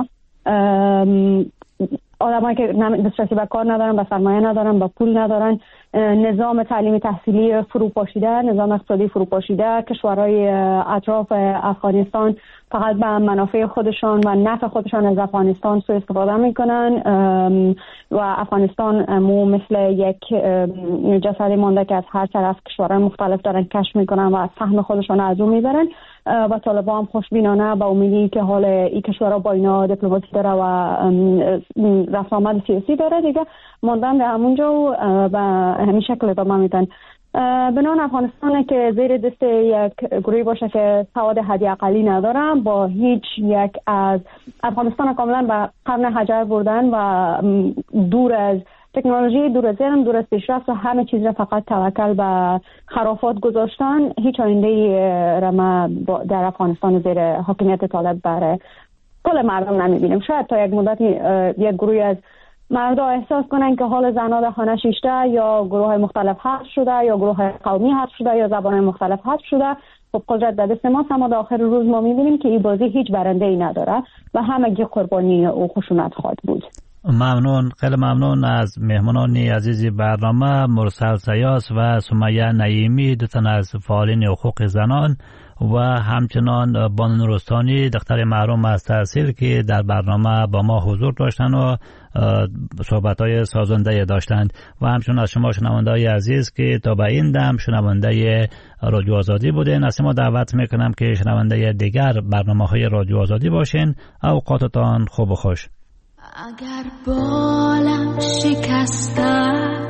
آدمایی که دسترسی به کار ندارن، به سرمایه ندارن، به پول ندارن، نظام تعلیمی تحصیلی فروپاشیده، نظام اقتصادی فروپاشیده، کشورهای اطراف افغانستان فقط به منافع خودشان و نفع خودشان از افغانستان سوء استفاده میکنن و افغانستان مثل یک جسدی مانده که از هر طرف کشورهای مختلف دارن کشف میکنن و سهم خودشان از اون میبرن و طالبان هم خوشبینانه با امیدی که حال این کشورها با اینا دیپلماسی داره و رفت آمد سیاسی داره دیگه ماندن در همونجا و به همین شکل ادامه میدن. بنان افغانستان که زیر دست یک گروهی باشه که سواد حدی اقلی ندارن، با هیچ یک از افغانستان کاملا به قرن حجر بردن و دور از تکنولوژی، دور از علم، دور از پیشرفت و همه چیز را فقط توکل به خرافات گذاشتن، هیچ آینده را ما در افغانستان زیر حاکمیت طالب بر کل مردم نمیبینیم. شاید تا یک مدتی یک گروهی از مردم احساس کنن که حال زنها در خانه شیشته یا گروه های مختلف حذف شده یا گروه های قومی حذف شده یا زبان های مختلف حذف شده. خب قدرت در دست ماست، اما در آخر روز ما میبینیم که این بازی هیچ برنده ای نداره و همگی قربانی او خشونت خواهد بود.
ممنون، خیلی ممنون از مهمانان عزیز برنامه مرسل سیاس و سمیه نعیمی، دو تن از فعالین حقوق زنان و همچنان بانو نورستانی دختر محروم از تحصیل که در برنامه با ما حضور داشتن و صحبت‌های سازنده داشتند و همچنان از شما شنونده‌های عزیز که تا به این دم شنونده رادیو آزادی بودین. از شما دعوت میکنم که شنونده دیگر برنامه‌های رادیو آزادی باشین. اوقاتتان خوب و خوش.
اگر بالم شکسته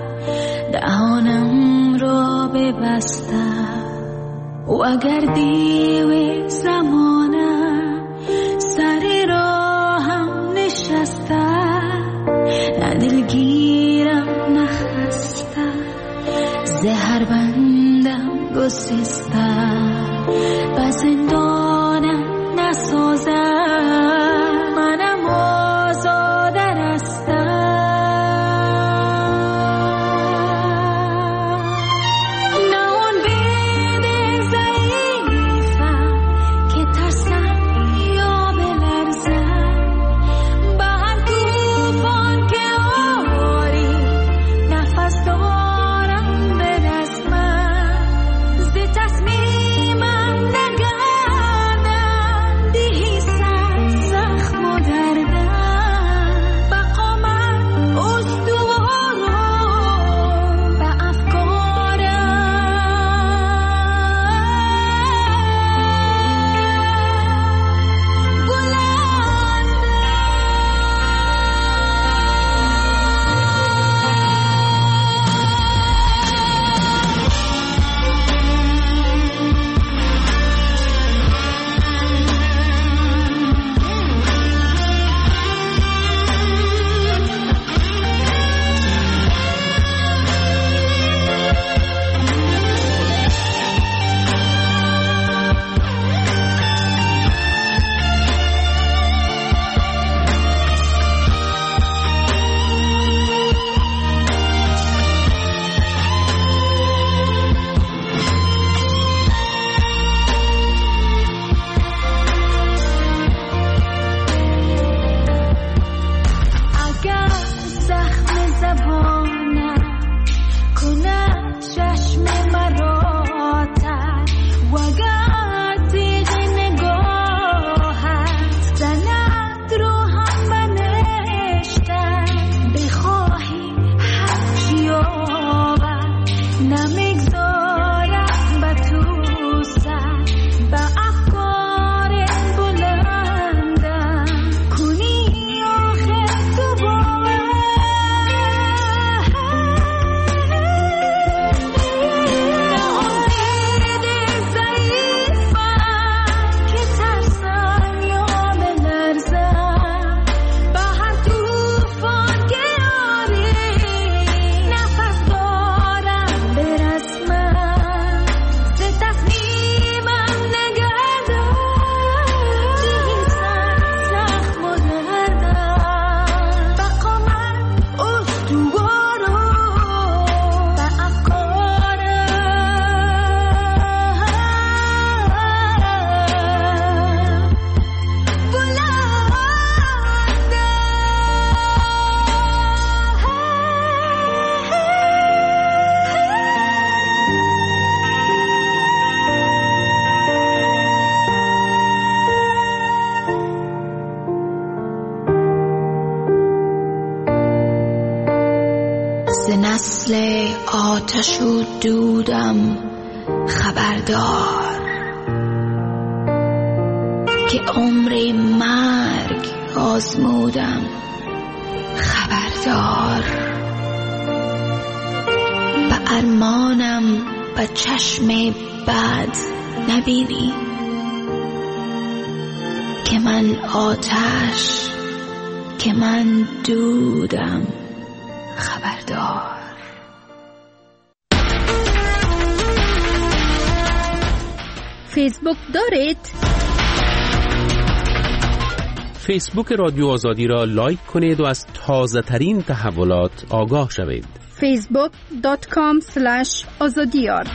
دهانم را ببسته و اگر دیو زمانم سر راهم نشسته نه دلگیرم نخسته زهر بندم گسسته به زندانم نسازه منم آزاده رستم
تصمیمم
مثل آتش و دودم خبردار که عمر مرگ آزمودم خبردار به ارمانم به چشم بد نبینی که من آتش که من دودم خبردار.
فیسبوک دارید؟
فیسبوک رادیو آزادی را لایک کنید و از تازه ترین تحولات آگاه شوید.
facebook.com/azadiyar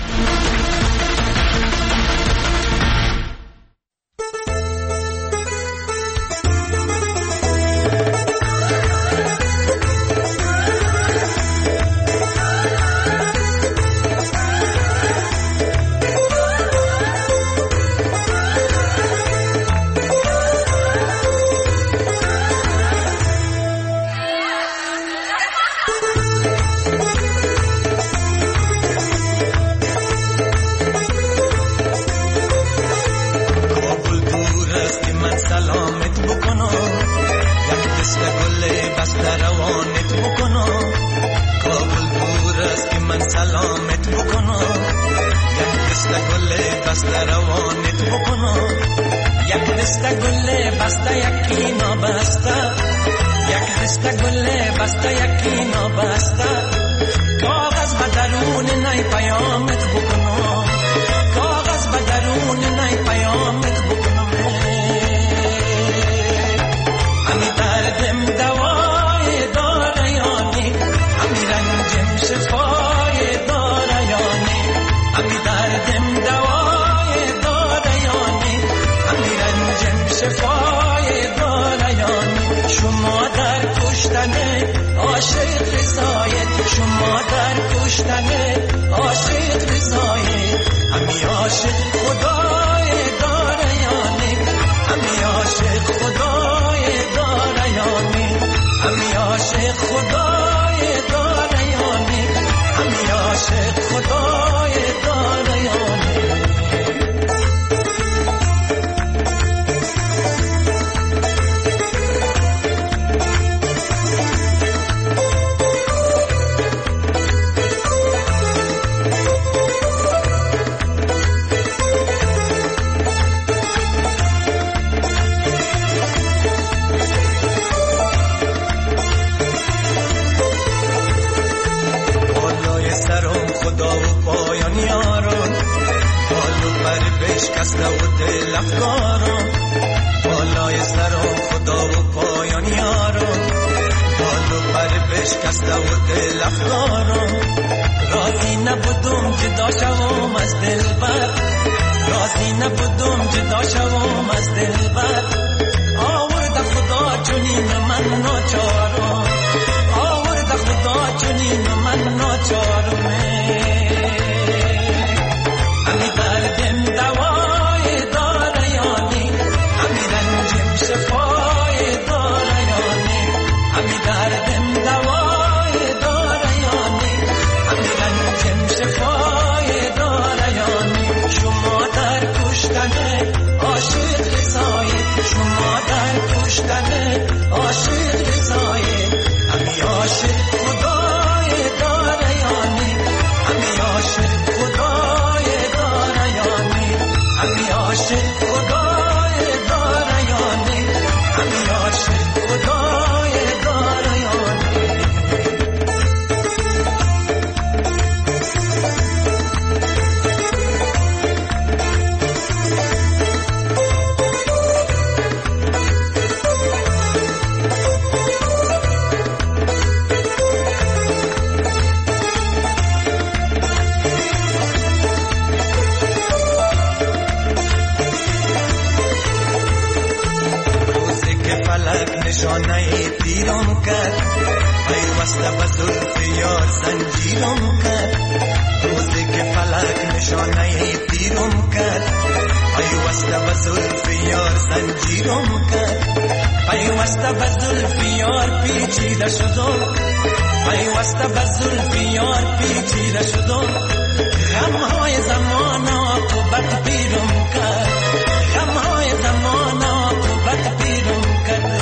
پیوسته به زلف یار پیچیده شدم پیوسته به زلفیار پیچیده شدم غمهای زمان عاقبت بیرون کرد غمهای زمان عاقبت بیرون کرد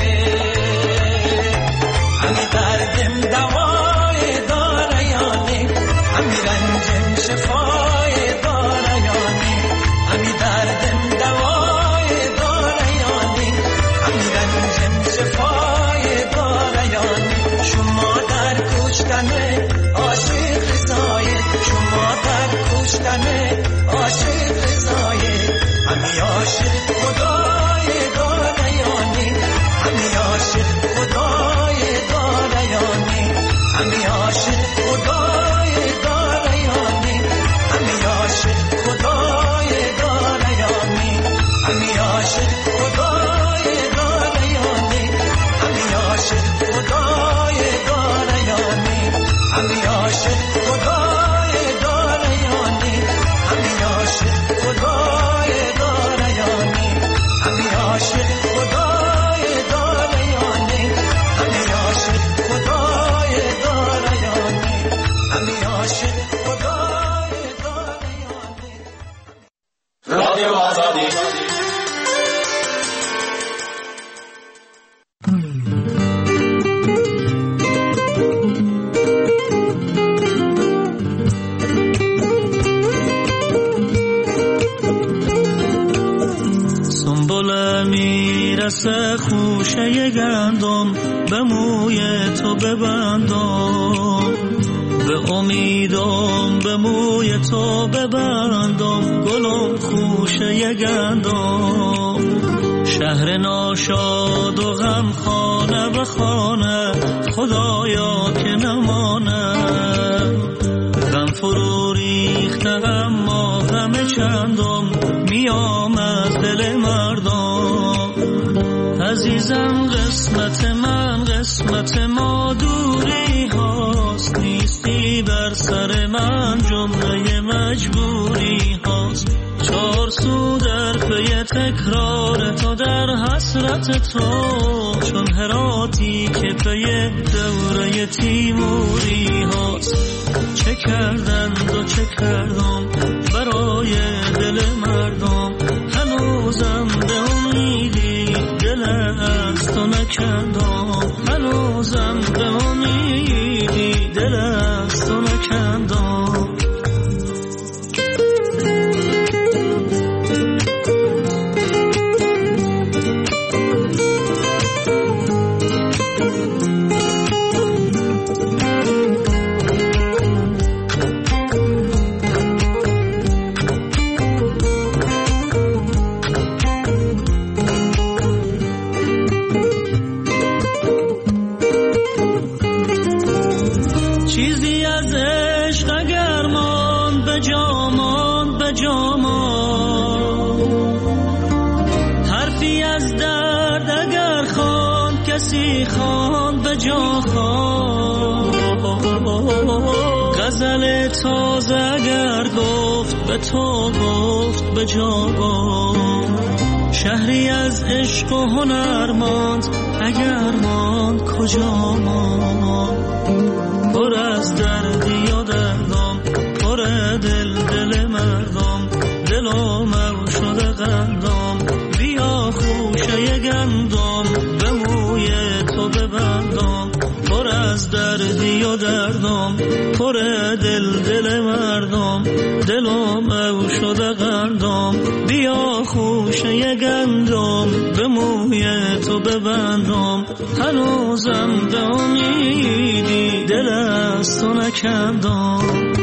همی دردم دوای داره یعنی همی رنجم شفای داره یعنی همی دردم دوای داره یعنی همی رنجم شفای داره یعنی شما در کشتن عاشق رضایه شما در کشتن عاشق رضایه همی عاشق خدای داره یعنی همی عاشق خدای داره یعنی همی عاشق خدای داره یعنی همی عاشق خدای داره یعنی همی عاشق خدای داره یعنی همی عاشق خدای داره یعنی همی عاشق خدای داره یعنی همی عاشق خدای داره یعنی همی عاشق خدای داره یعنی همی عاشق خدای داره یعنی همی عاشق خدای داره یعنی رادیو آزادی
میرسه خوشه گندم به موی تو ببندم به امیدم به موی تو ببندم گلم خوشه گندم شهر ناشاد و غم خانه به خانه خدایا که نمانه غم فرو ریخته اما غم چندم میام از دل مردم عزیزم قسمت من قسمت ما دوری هاست نیستی بر سر من جمله مجبوری هاست چار سو در پی تکرار تو در حسرت تو چون هراتی که پی دوره تیموری هاست چه کردند و چه کردم برای دل مردم هنوزم به امیدی دل از تو نکندم هنوزم به امیدی دل از تو نکندم حرفی از درد اگر خواند کسی خواند به جا خواند غزل تازه اگر گفت به تو گفت به جا گفت شهری از عشق و هنر ماند اگر ماند کجا ماند پر از دردی و دردم پر دل مردم دلم او شده قندم بیا خوشه گندم به موی تو ببندم پر از دردی و دردم پر دل مردم دلم او شده قندم بیا خوشه گندم به موی تو ببندم هنوزم به امیدی دل از تو نکندم